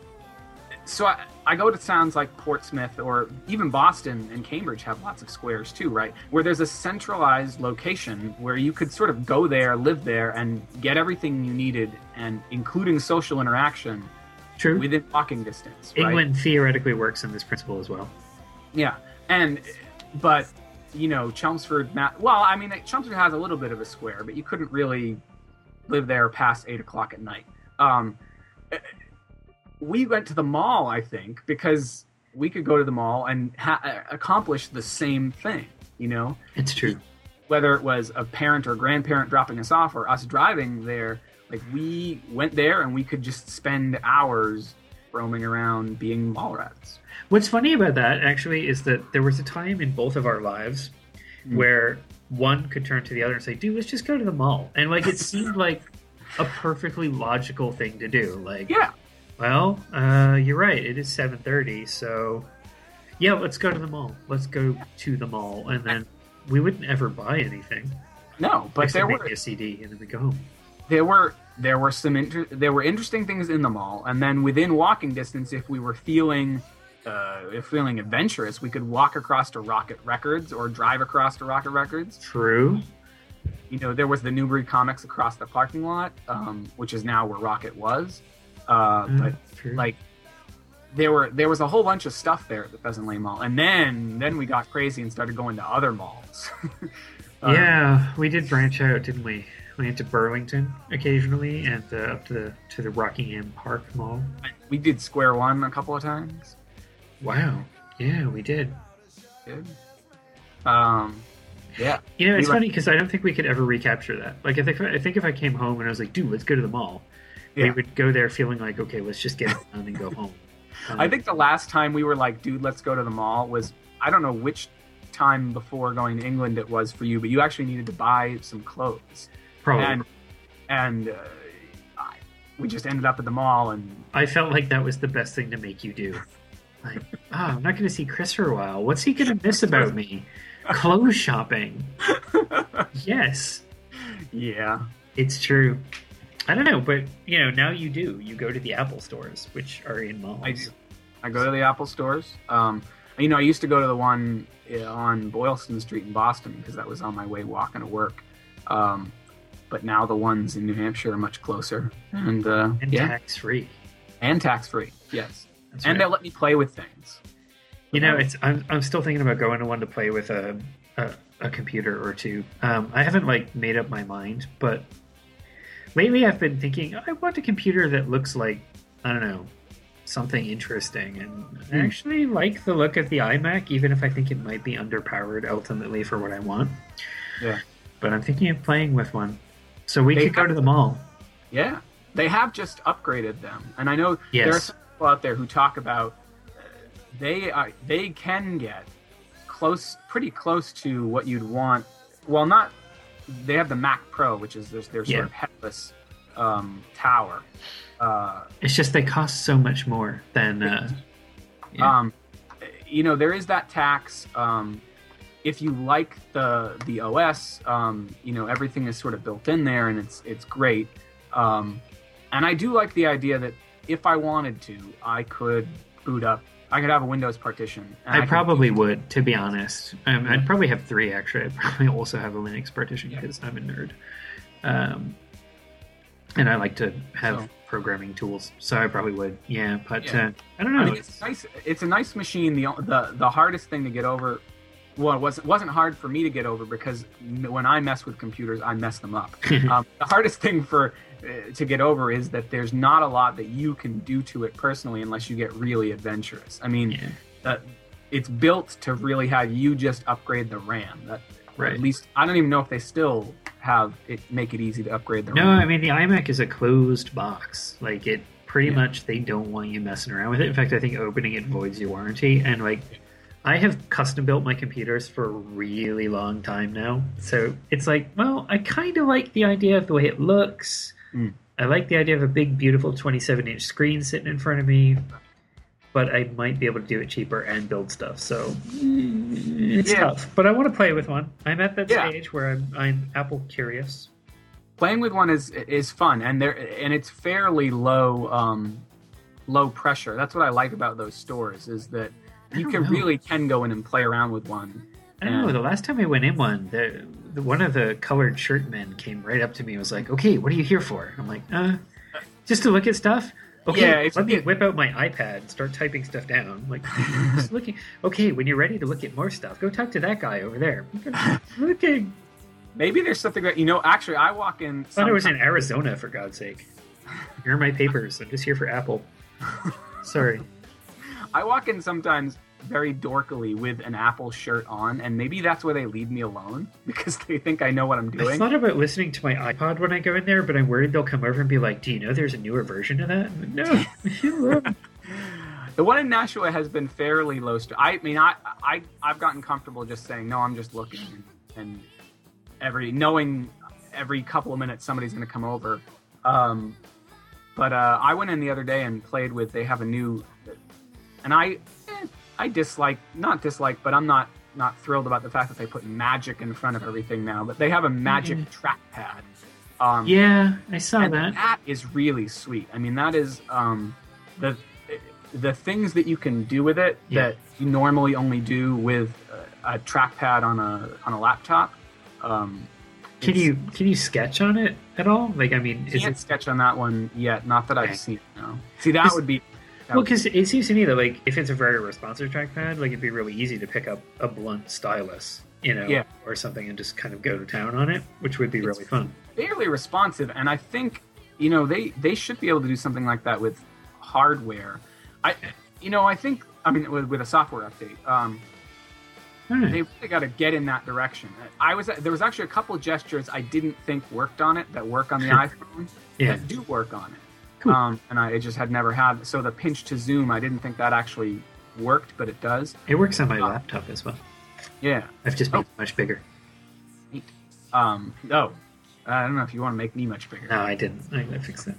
so I, I go to towns like Portsmouth, or even Boston and Cambridge have lots of squares too, right? Where there's a centralized location where you could sort of go there, live there, and get everything you needed, and including social interaction True. within walking distance. Right? England theoretically works on this principle as well. Yeah, and but you know, Chelmsford. Well, I mean, Chelmsford has a little bit of a square, but you couldn't really live there past eight o'clock at night. Um, we went to the mall, I think, because we could go to the mall and ha- accomplish the same thing. You know, It's true. whether it was a parent or grandparent dropping us off, or us driving there. Like, we went there and we could just spend hours roaming around being mall rats. What's funny about that, actually, is that there was a time in both of our lives Mm. where one could turn to the other and say, dude, let's just go to the mall. And, like, it seemed like a perfectly logical thing to do. Like, Yeah. well, uh, you're right. It is seven thirty, so, yeah, let's go to the mall. Let's go to the mall. And then we wouldn't ever buy anything. No, but Except there maybe were a C D, and then we go home. there were there were some inter- there were interesting things in the mall, and then within walking distance, if we were feeling uh, if feeling adventurous, we could walk across to Rocket Records or drive across to Rocket Records. True. You know, there was the Newbury Comics across the parking lot, um, which is now where Rocket was. Uh, Mm, but true. like, there were there was a whole bunch of stuff there at the Pheasant Lane Mall, and then then we got crazy and started going to other malls. Uh, Yeah, we did branch out, didn't we? We went to Burlington occasionally, and uh, up to the to the Rockingham Park Mall. we did Square One a couple of times. Wow. Yeah, we did. Good. Um, yeah. You know, it's We went- funny because I don't think we could ever recapture that. Like, I think I think if I came home and I was like, "Dude, let's go to the mall," we Yeah. would go there feeling like, "Okay, let's just get it done and go home." Um, I think the last time we were like, dude, let's go to the mall was, I don't know which time before going to England it was for you, but you actually needed to buy some clothes. probably. And, and uh, I, we just ended up at the mall, and I felt like that was the best thing to make you do. Like, oh, I'm not going to see Chris for a while. What's he going to miss about me? Clothes shopping. Yes. yeah. It's true. I don't know, but you know, now you do. You go to the Apple stores, which are in malls. I do. I go to the Apple stores. Um, you know, I used to go to the one on Boylston Street in Boston because that was on my way walking to work. Um, but now the ones in New Hampshire are much closer, and uh, and yeah. tax free. And tax free, yes. That's and right. they'll let me play with things. You know, it's I'm I'm still thinking about going to one to play with a a, a computer or two. Um, I haven't like made up my mind, but lately I've been thinking I want a computer that looks like, I don't know, something interesting, and I Hmm. actually like the look of the iMac, even if I think it might be underpowered ultimately for what I want. Yeah. But I'm thinking of playing with one, so we They could go have- to the mall. Yeah, they have just upgraded them, and I know Yes. there are some people out there who talk about uh, they are they can get close, pretty close to what you'd want. Well, not they have the Mac Pro, which is their, their sort Yeah. of headless um, tower. Uh, It's just they cost so much more than. Uh, yeah. um, you know, there is that tax. Um, if you like the the O S, um, you know, everything is sort of built in there, and it's it's great. Um, and I do like the idea that if I wanted to, I could boot up. I could have a Windows partition. and I could- probably would, to be honest. Um, I'd probably have three, actually. I'd probably also have a Linux partition because I'm a nerd. Um, and I like to have So- programming tools, so I probably would. Yeah, but Yeah. Uh, I don't know. I mean, it's nice. It's a nice machine. The the the hardest thing to get over. Well, it wasn't wasn't hard for me to get over because when I mess with computers, I mess them up. um, the hardest thing for uh, to get over is that there's not a lot that you can do to it personally unless you get really adventurous. I mean, Yeah. uh, it's built to really have you just upgrade the RAM. That, Right. At least I don't even know if they still have it make it easy to upgrade the No, RAM. I mean, the iMac is a closed box. Like, it pretty Yeah. much, they don't want you messing around with it. In fact, I think opening it voids your warranty. And, like, I have custom built my computers for a really long time now. So it's like, well, I kind of like the idea of the way it looks. Mm. I like the idea of a big, beautiful twenty-seven inch screen sitting in front of me. But I might be able to do it cheaper and build stuff. So mm, it's Yeah. tough. But I want to play with one. I'm at that Yeah. stage where I'm, I'm Apple curious. Playing with one is is fun, and there and it's fairly low um, low pressure. That's what I like about those stores is that I you don't can know. really can go in and play around with one. I don't know. And- The last time I went in one, the, the one of the colored shirt men came right up to me and was like, "Okay, what are you here for?" I'm like, "Uh, just to look at stuff." Okay, Yeah, it's- let me whip out my iPad and start typing stuff down. I'm like, just looking. Okay, when you're ready to look at more stuff, go talk to that guy over there. Looking. Maybe there's something that you know. Actually, I walk in. I thought it was in sometime- Arizona, for God's sake. Here are my papers. I'm just here for Apple. Sorry. I walk in sometimes very dorkily with an Apple shirt on, and maybe that's why they leave me alone because they think I know what I'm I doing. thought about listening to my iPod when I go in there, but I'm worried they'll come over and be like, "Do you know there's a newer version of that?" I'm like, no. The one in Nashua has been fairly low. St- I mean, I, I, I've gotten comfortable just saying, no, I'm just looking. And, and every, knowing every couple of minutes somebody's going to come over. Um, but uh, I went in the other day and played with, they have a new, and I, eh, I dislike, not dislike, but I'm not, not thrilled about the fact that they put magic in front of everything now, but they have a magic Mhm. trackpad. Um, Yeah, I saw and that. that is really sweet. I mean, that is um, the the things that you can do with it Yeah. that you normally only do with a, a trackpad on a on a laptop. Um, Can it's- you can you sketch on it at all? Like, I mean, is can't it sketch on that one yet? Not that I've Okay. seen. No. See, that Is- would be. that well? would- Because it seems to me that like if it's a very responsive trackpad, like it'd be really easy to pick up a blunt stylus, you know, Yeah. or something, and just kind of go to town on it, which would be really fun. fairly responsive, and I think you know they they should be able to do something like that with hardware. I you know I think I mean with, with a software update. Um, Alright. They really got to get in that direction. I was there was actually a couple of gestures I didn't think worked on it that work on the iPhone Yeah. that do work on it, Cool. um, and I it just had never had. So the pinch to zoom, I didn't think that actually worked, but it does. It works on my Uh, laptop as well. Yeah. I've just made it much bigger. Neat. Um, oh, I don't know if you want to make me much bigger. No, I didn't. I, I fixed it.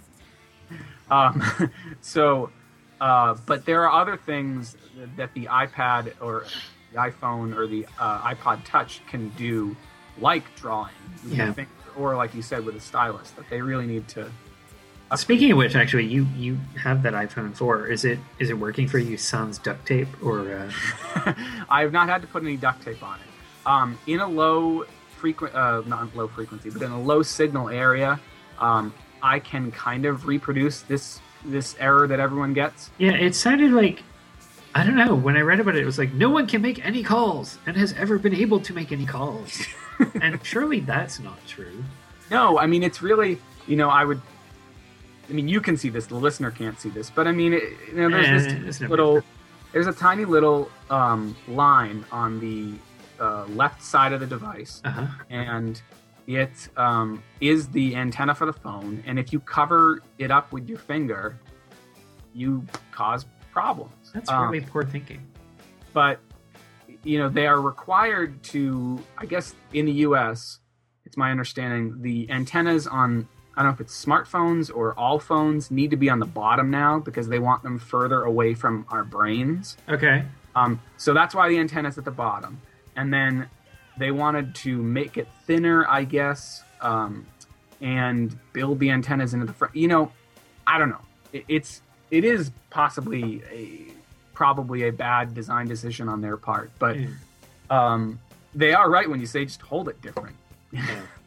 Um, so, uh, but there are other things that the iPad or the iPhone or the uh, iPod Touch can do, like drawing, Yeah. Think- or like you said with a stylus, that they really need to. Speaking of which, actually, you you have that iPhone four. Is it is it working for you sans duct tape or? Uh... I have not had to put any duct tape on it. Um, in a low frequent, uh, not low frequency, but in a low signal area, um, I can kind of reproduce this this error that everyone gets. Yeah, it sounded like, I don't know. When I read about it, it was like no one can make any calls and has ever been able to make any calls. And surely that's not true. No, I mean it's really, you know, I would. I mean, you can see this. The listener can't see this, but I mean, it, you know, there's Eh, this it's no little, big there's a tiny little um, line on the uh, left side of the device, Uh-huh. and it um, is the antenna for the phone. And if you cover it up with your finger, you cause problems. That's Um, really poor thinking. but you know, they are required to, I guess in the U S, it's my understanding, the antennas on, I don't know if it's smartphones or all phones, need to be on the bottom now because they want them further away from our brains. Okay. Um, so that's why the antenna's at the bottom. And then they wanted to make it thinner, I guess, um, and build the antennas into the front. You know, I don't know. It, it's it is possibly a probably a bad design decision on their part, but Mm. um, they are right when you say just hold it different. Yeah.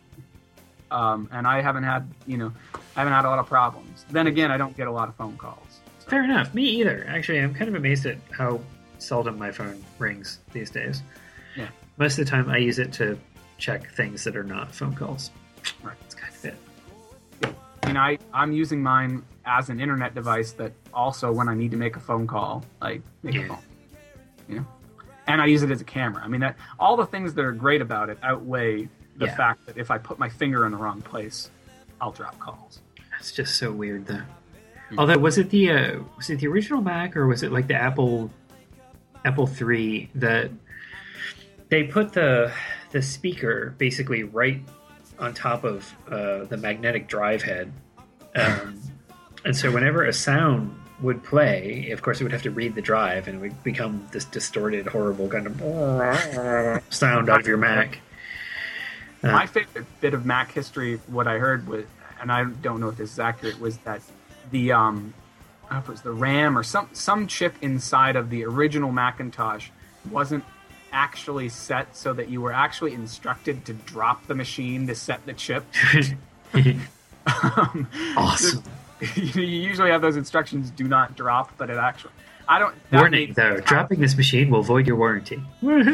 Um, and I haven't had, you know, I haven't had a lot of problems. Then again, I don't get a lot of phone calls. So. Fair enough. Me either. Actually, I'm kind of amazed at how seldom my phone rings these days. Yeah. Most of the time, I use it to check things that are not phone calls. Right. That's kind of it. I mean, I, I'm using mine as an internet device that also, when I need to make a phone call, I make Yeah. a phone. You know? And I use it as a camera. I mean, that all the things that are great about it outweigh the Yeah. fact that if I put my finger in the wrong place, I'll drop calls. That's just so weird, though. Although, was it the uh, was it the original Mac or was it like the Apple Apple three that they put the the speaker basically right on top of uh, the magnetic drive head, um, and so whenever a sound would play, of course, it would have to read the drive, and it would become this distorted, horrible kind of sound out of your Mac. Uh, My favorite bit of Mac history, what I heard was, and I don't know if this is accurate, was that the um, I don't know if it was the RAM or some some chip inside of the original Macintosh wasn't actually set so that you were actually instructed to drop the machine to set the chip. um, awesome. you usually have those instructions: do not drop, but it actually, I don't. that Warning, may- though, dropping this machine will void your warranty.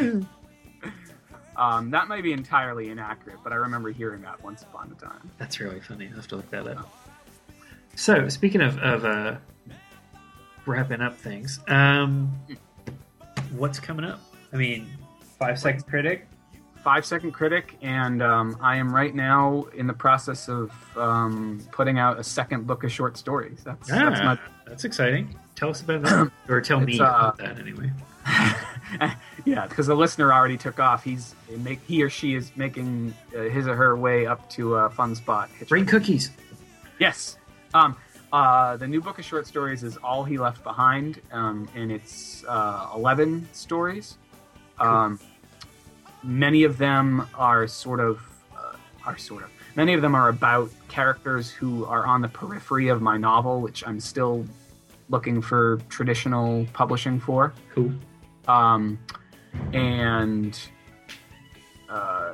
Um, that may be entirely inaccurate, but I remember hearing that once upon a time. That's really funny. I'll have to look that up. So, speaking of, of uh, wrapping up things, um, what's coming up? I mean, Five Second Critic? Five Second Critic, and um, I am right now in the process of um, putting out a second book of short stories. That's, Ah, that's my. that's exciting. Tell us about that. Or tell me It's, uh, about that, anyway. Yeah, because the listener already took off. He's make he or she is making uh, his or her way up to a fun spot. Bring cookies. Yes. Um, uh, the new book of short stories is All He Left Behind, um, and it's uh, eleven stories. Um, many of them are sort of uh, are sort of many of them are about characters who are on the periphery of my novel, which I'm still looking for traditional publishing for. Cool. Um, and uh,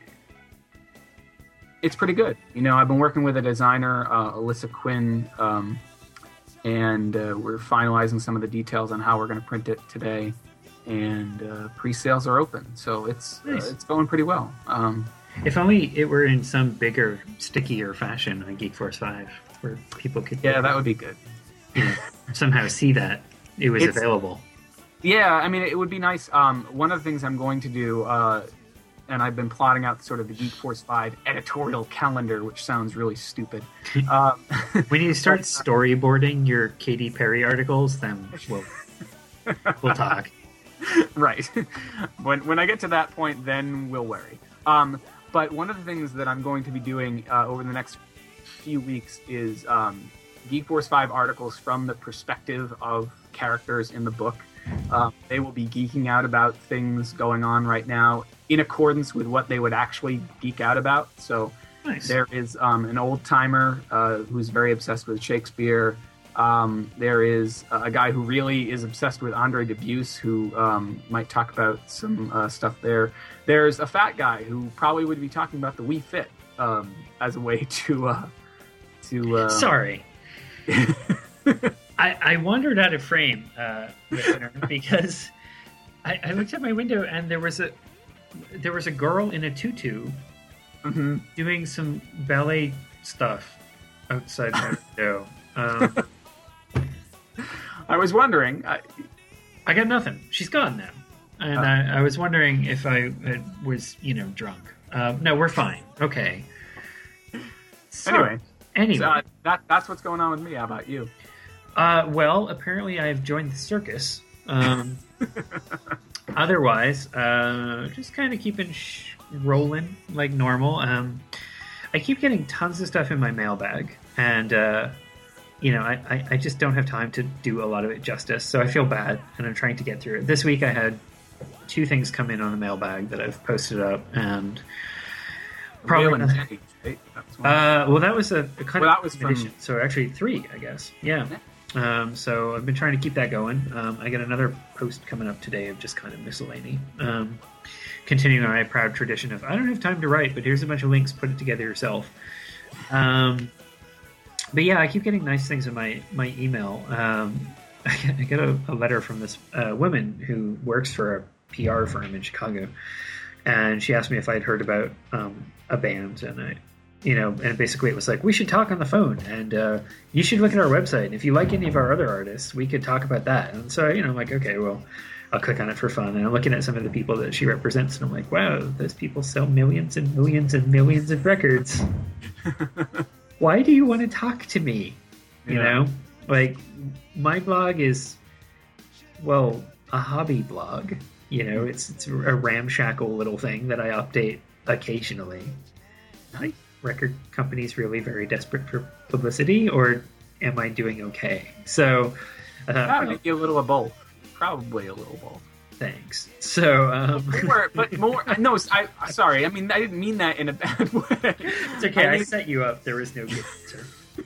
it's pretty good. You know, I've been working with a designer, uh, Alyssa Quinn, um, and uh, we're finalizing some of the details on how we're going to print it today. And uh, pre-sales are open, so it's Nice. uh, it's going pretty well. Um, If only it were in some bigger, stickier fashion on Geek Force five, where people could yeah, that would be good. you know, somehow see that it was It's- available. Yeah, I mean, it would be nice. Um, one of the things I'm going to do, uh, and I've been plotting out sort of the Geek Force five editorial calendar, which sounds really stupid. Um, When you start storyboarding your Katy Perry articles, then we'll we'll talk. right. when when I get to that point, then we'll worry. Um, but one of the things that I'm going to be doing uh, over the next few weeks is um, Geek Force five articles from the perspective of characters in the book. Uh, they will be geeking out about things going on right now in accordance with what they would actually geek out about. So Nice. There is um, an old timer uh, who's very obsessed with Shakespeare. Um, there is a guy who really is obsessed with Andre Dubus, who um, might talk about some uh, stuff there. There's a fat guy who probably would be talking about the Wii Fit um, as a way to uh, to. Uh... Sorry, I, I wandered out of frame, uh, listener, because I, I looked at my window and there was a there was a girl in a tutu mm-hmm. doing some ballet stuff outside my window. Um, I was wondering. I, I got nothing. She's gone now, and uh, I, I was wondering if I uh, was, you know, drunk. Uh, no, we're fine. Okay. So, anyway, anyway, so, uh, that that's what's going on with me. How about you? Uh, well, apparently I've joined the circus. Um, otherwise, uh, just kind of keeping sh- rolling like normal. Um, I keep getting tons of stuff in my mailbag, and uh, you know, I, I, I just don't have time to do a lot of it justice. So I feel bad, and I'm trying to get through it. This week I had two things come in on the mailbag that I've posted up, and probably. Not, right? Uh, well, that was a, a kind well, of that was edition, from... so actually three, I guess. Yeah. Um, so I've been trying to keep that going. Um, I got another post coming up today of just kind of miscellany. Um, continuing my proud tradition of I don't have time to write, but here's a bunch of links, put it together yourself. Um, but yeah, I keep getting nice things in my, my email. Um, I got a, a letter from this uh, woman who works for a P R firm in Chicago, and she asked me if I'd heard about um, a band, and I, you know, and basically it was like, we should talk on the phone, and uh, you should look at our website, and if you like any of our other artists, we could talk about that. And so, you know, I'm like, okay, well, I'll click on it for fun, and I'm looking at some of the people that she represents, and I'm like, wow, those people sell millions and millions and millions of records. Why do you want to talk to me? You yeah. know, like, my blog is, well, a hobby blog. You know, it's it's a ramshackle little thing that I update occasionally. Like, record companies really very desperate for publicity, or am I doing okay? So, uh, probably a little of both. Probably a little both. Thanks. So, um, more, but more. No, I sorry. I mean, I didn't mean that in a bad way. It's okay. I, I mean, set you up. There was no good answer.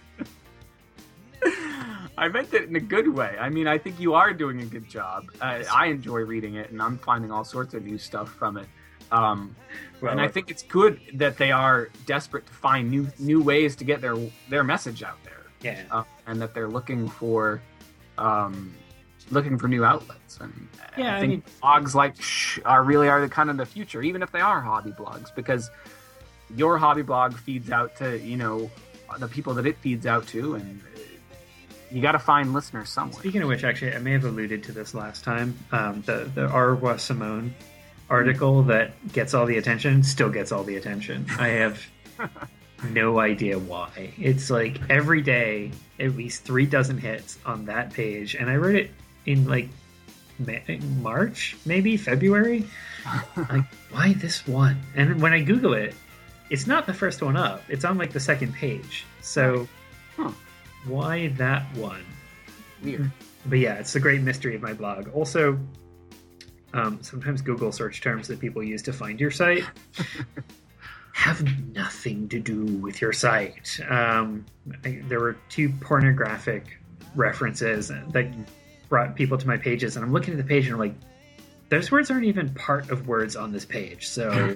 I meant it in a good way. I mean, I think you are doing a good job. Uh, I enjoy reading it, and I'm finding all sorts of new stuff from it. Um, well, and I think it's good that they are desperate to find new new ways to get their their message out there. Yeah, uh, and that they're looking for um, looking for new outlets. And yeah, I think I mean, blogs like Shh are really are the kind of the future, even if they are hobby blogs, because your hobby blog feeds out to, you know, the people that it feeds out to, and you got to find listeners somewhere. Speaking of which, actually, I may have alluded to this last time. Um, the the Arwa Simone article that gets all the attention still gets all the attention. I have no idea why. It's like every day, at least three dozen hits on that page, and I wrote it in like March, maybe February. Like, why this one? And when I Google it, it's not the first one up. It's on like the second page. So, huh. Why that one? Weird. But yeah, it's the great mystery of my blog. Also, um, sometimes Google search terms that people use to find your site have nothing to do with your site. Um, I, there were two pornographic references that brought people to my pages, and I'm looking at the page and I'm like, those words aren't even part of words on this page. So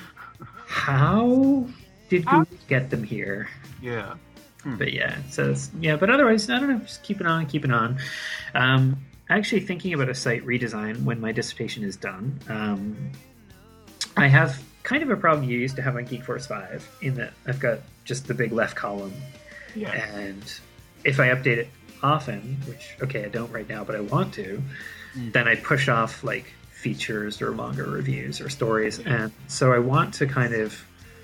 how did Google get them here? Yeah. Hmm. But yeah, so it's, yeah, but otherwise, I don't know, just keep it on, keep it on. Um, actually thinking about a site redesign when my dissertation is done. Um, I have kind of a problem you used to have on Geek Force five, in that I've got just the big left column. Yeah. And if I update it often, which, okay, I don't right now, but I want to, mm. then I push off like features or longer reviews or stories. Yeah. And so I want to kind of,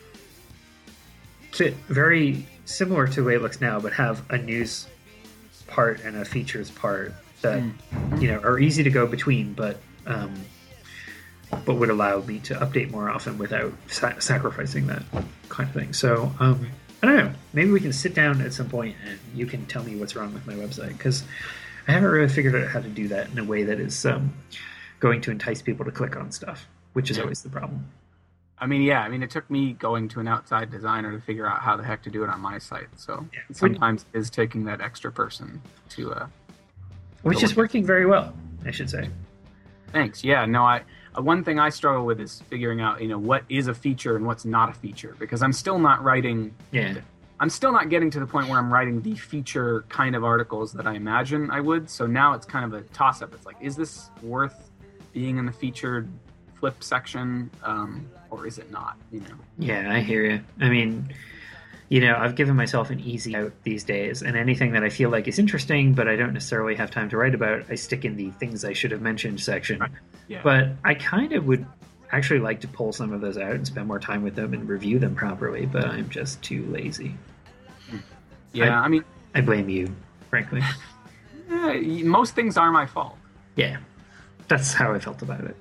to very similar to the way it looks now, but have a news part and a features part that mm. you know are easy to go between, but um, but would allow me to update more often without sa- sacrificing that kind of thing. So um, I don't know. Maybe we can sit down at some point and you can tell me what's wrong with my website, because I haven't really figured out how to do that in a way that is um, going to entice people to click on stuff, which is yeah. always the problem. I mean, yeah, I mean, it took me going to an outside designer to figure out how the heck to do it on my site. So Yeah. sometimes it is taking that extra person to. Uh, Which to is look working very well, I should say. Thanks. Yeah. No, I. Uh, one thing I struggle with is figuring out, you know, what is a feature and what's not a feature, because I'm still not writing. Yeah. I'm still not getting to the point where I'm writing the feature kind of articles that I imagine I would. So now it's kind of a toss-up. It's like, is this worth being in the featured flip section, um, or is it not? You know. Yeah, I hear you. I mean, you know, I've given myself an easy out these days, and anything that I feel like is interesting, but I don't necessarily have time to write about, I stick in the things I should have mentioned section. Right. Yeah. But I kind of would actually like to pull some of those out and spend more time with them and review them properly, but I'm just too lazy. Yeah. I- I mean, I blame you, frankly. eh, most things are my fault. Yeah, that's how I felt about it.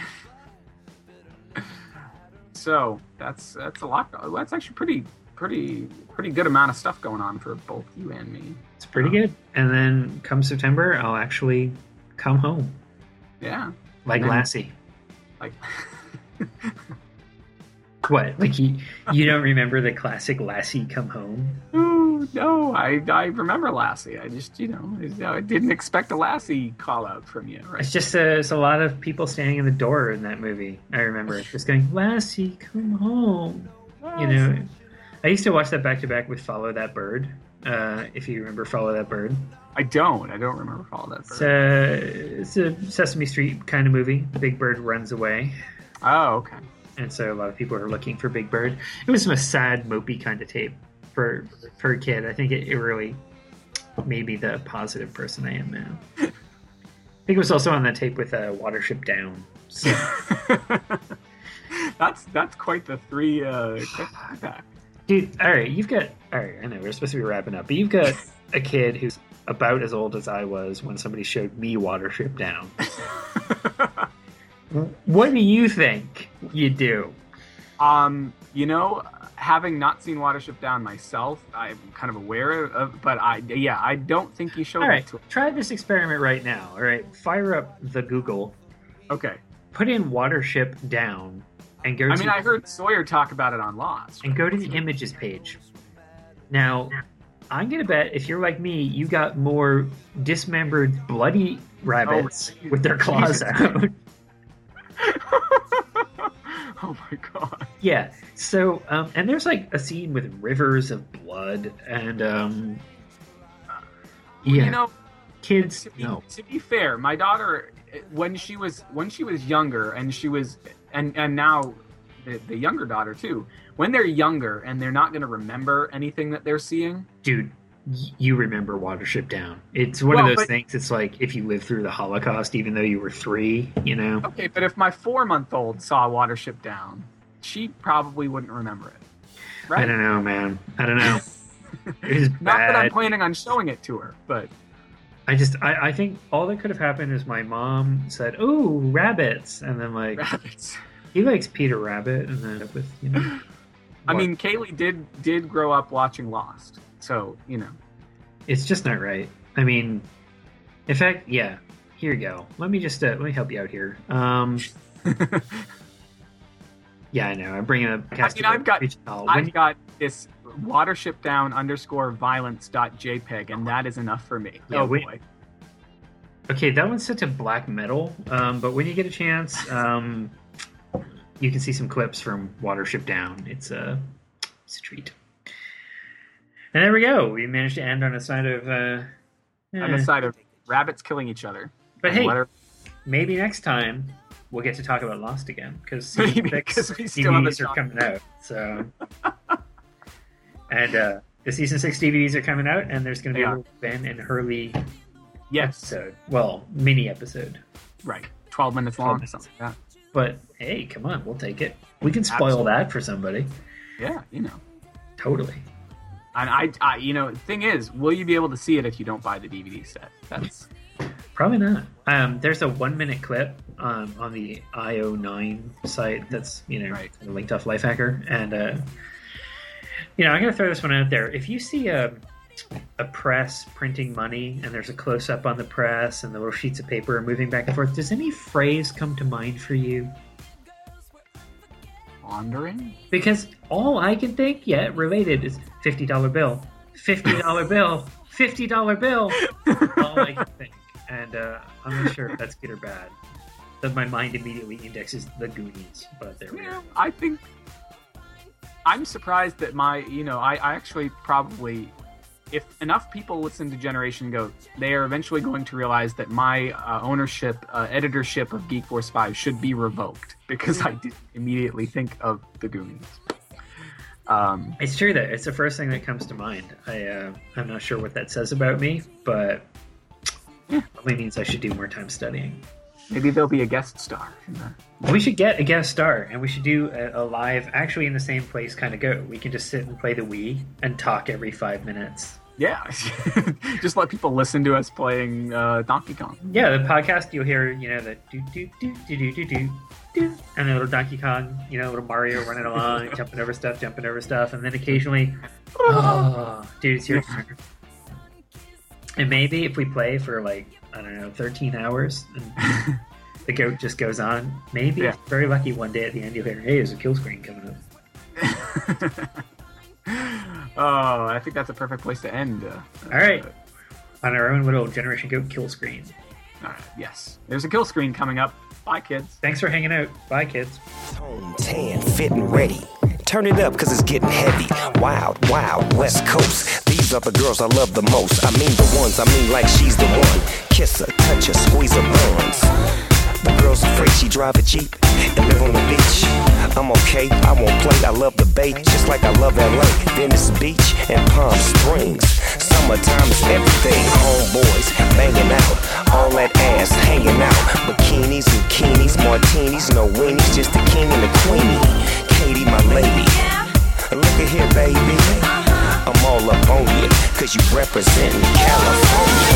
So that's that's a lot. That's actually pretty pretty pretty good amount of stuff going on for both you and me. It's pretty good. And then come September, I'll actually come home. Yeah, Like And then- Lassie. like What? Like you, you don't remember the classic Lassie Come Home? oh no, I I remember Lassie. I just you know I didn't expect a Lassie call out from you. Right? It's just a, it's a lot of people standing in the door in that movie. I remember it. Just going, Lassie, come home. You know, I used to watch that back to back with Follow That Bird. Uh, if you remember Follow That Bird, I don't. I don't remember all that. it's a, it's a Sesame Street kind of movie. Big Bird runs away, Oh, okay. and so a lot of people are looking for Big Bird. It was a sad, mopey kind of tape for for a kid. I think it, it really made me the positive person I am now. I think it was also on that tape with uh, Watership Down. So, that's that's quite the three uh, quite the three-pack. dude, all right, you've got all right. I know we're supposed to be wrapping up, but you've got a kid who's about as old as I was when somebody showed me Watership Down. What do you think you do? Um, you know, having not seen Watership Down myself, I'm kind of aware of, but I, yeah, I don't think you showed All it right, to. try this experiment right now. All right, fire up the Google, Okay. put in Watership Down, and go. I to, mean, I heard Sawyer talk about it on Lost. and go to the images page. Now, I'm gonna bet if you're like me, you got more dismembered, bloody rabbits Oh, with their claws Jesus. out. Oh my god. Yeah. So, um, and there's like a scene with rivers of blood, and um, yeah, You know, kids. to be, No, to be fair, my daughter, when she was when she was younger, and she was, and and now the, the younger daughter too. When they're younger and they're not going to remember anything that they're seeing. dude, y- you remember Watership Down? It's one Well, of those but- things. It's like if you lived through the Holocaust, even though you were three, you know. Okay, but if my four-month-old saw Watership Down, she probably wouldn't remember it. I Right? don't know, man. I don't know. It is Not that I'm bad. planning on showing it to her, but I just, I, I think all that could have happened is my mom said, "Oh, rabbits," and then like rabbits. he likes Peter Rabbit, and then with you know. I what? mean, Kaylee did did grow up watching Lost, so you know. It's just not right. I mean, in fact, yeah. Here you go. Let me just uh, let me help you out here. Um, yeah, I know. I'm bringing up. I mean, I've got When I've you- got this Watership Down underscore violence dot jpeg, and that is enough for me. Yeah, oh wait. boy. Okay, that one's set to black metal. Um, but when you get a chance, um, you can see some clips from Watership Down. It's a, it's a treat. And there we go. We managed to end on a side of. Uh, On the eh. side of rabbits killing each other. But And hey, let her- maybe next time we'll get to talk about Lost again because Maybe, six 'cause we D still V Ds haven't are talked. coming out. So, and uh, the season six D V Ds are coming out, and there's going to be They a are. little Ben and Hurley yes, episode. Well, mini episode. right. Twelve minutes long, minutes. something like that. But hey, come on, we'll take it. We can spoil Absolutely. that for somebody. Yeah, you know. Totally. And I, I, you know, the thing is, will you be able to see it if you don't buy the D V D set? That's Probably not. Um, there's a one minute clip um, on the I O nine site that's you know Right. kind of linked off Lifehacker, and uh, you know I'm gonna throw this one out there. If you see a a press printing money and there's a close up on the press and the little sheets of paper are moving back and forth, does any phrase come to mind for you? laundering? Because all I can think yet related is fifty dollar bill, fifty dollar bill, fifty dollar bill. All I can think. And uh, I'm not sure if that's good or bad. That my mind immediately indexes the Goonies, but there we Yeah, go. I think I'm surprised that my, you know, I, I actually probably, if enough people listen to Generation Goat, they are eventually going to realize that my uh, ownership, uh, editorship of Geek Force five should be revoked because I didn't immediately think of the Goonies. Um, It's true that it's the first thing that comes to mind. I uh, I'm not sure what that says about me, but Yeah. probably means I should do more time studying. maybe there'll be a guest star. In the... We should get a guest star, and we should do a, a live, actually in the same place kind of go. We can just sit and play the Wii and talk every five minutes. Yeah, just let people listen to us playing uh, Donkey Kong. Yeah, the podcast, you'll hear, you know, the do do do do do do do do, and then little Donkey Kong, you know, little Mario running along, jumping over stuff, jumping over stuff, and then occasionally, oh, dude, it's your turn. And maybe if we play for like, I don't know, thirteen hours, and the goat just goes on, maybe, Yeah. very lucky one day at the end you'll hear, hey, there's a kill screen coming up. Oh, I think that's a perfect place to end. Uh, All right. On our own little Generation Goat kill screen. All right, yes. There's a kill screen coming up. Bye, kids. Thanks for hanging out. Bye, kids. Home tan, fit and ready. Turn it up cause it's getting heavy. Wild, wild, West Coast. These are the girls I love the most. I mean the ones, I mean like she's the one. Kiss her, touch her, squeeze her buns. The girl's afraid she drive a Jeep and live on the beach. I'm okay, I won't play, I love the bay, just like I love L A, Venice Beach and Palm Springs. Summertime is everything, homeboys banging out, all that ass hanging out. Bikinis, bikinis, martinis, no weenies, just the king and the queenie. Katie, my lady, look at here, baby, I'm all up on you, cause you representing California.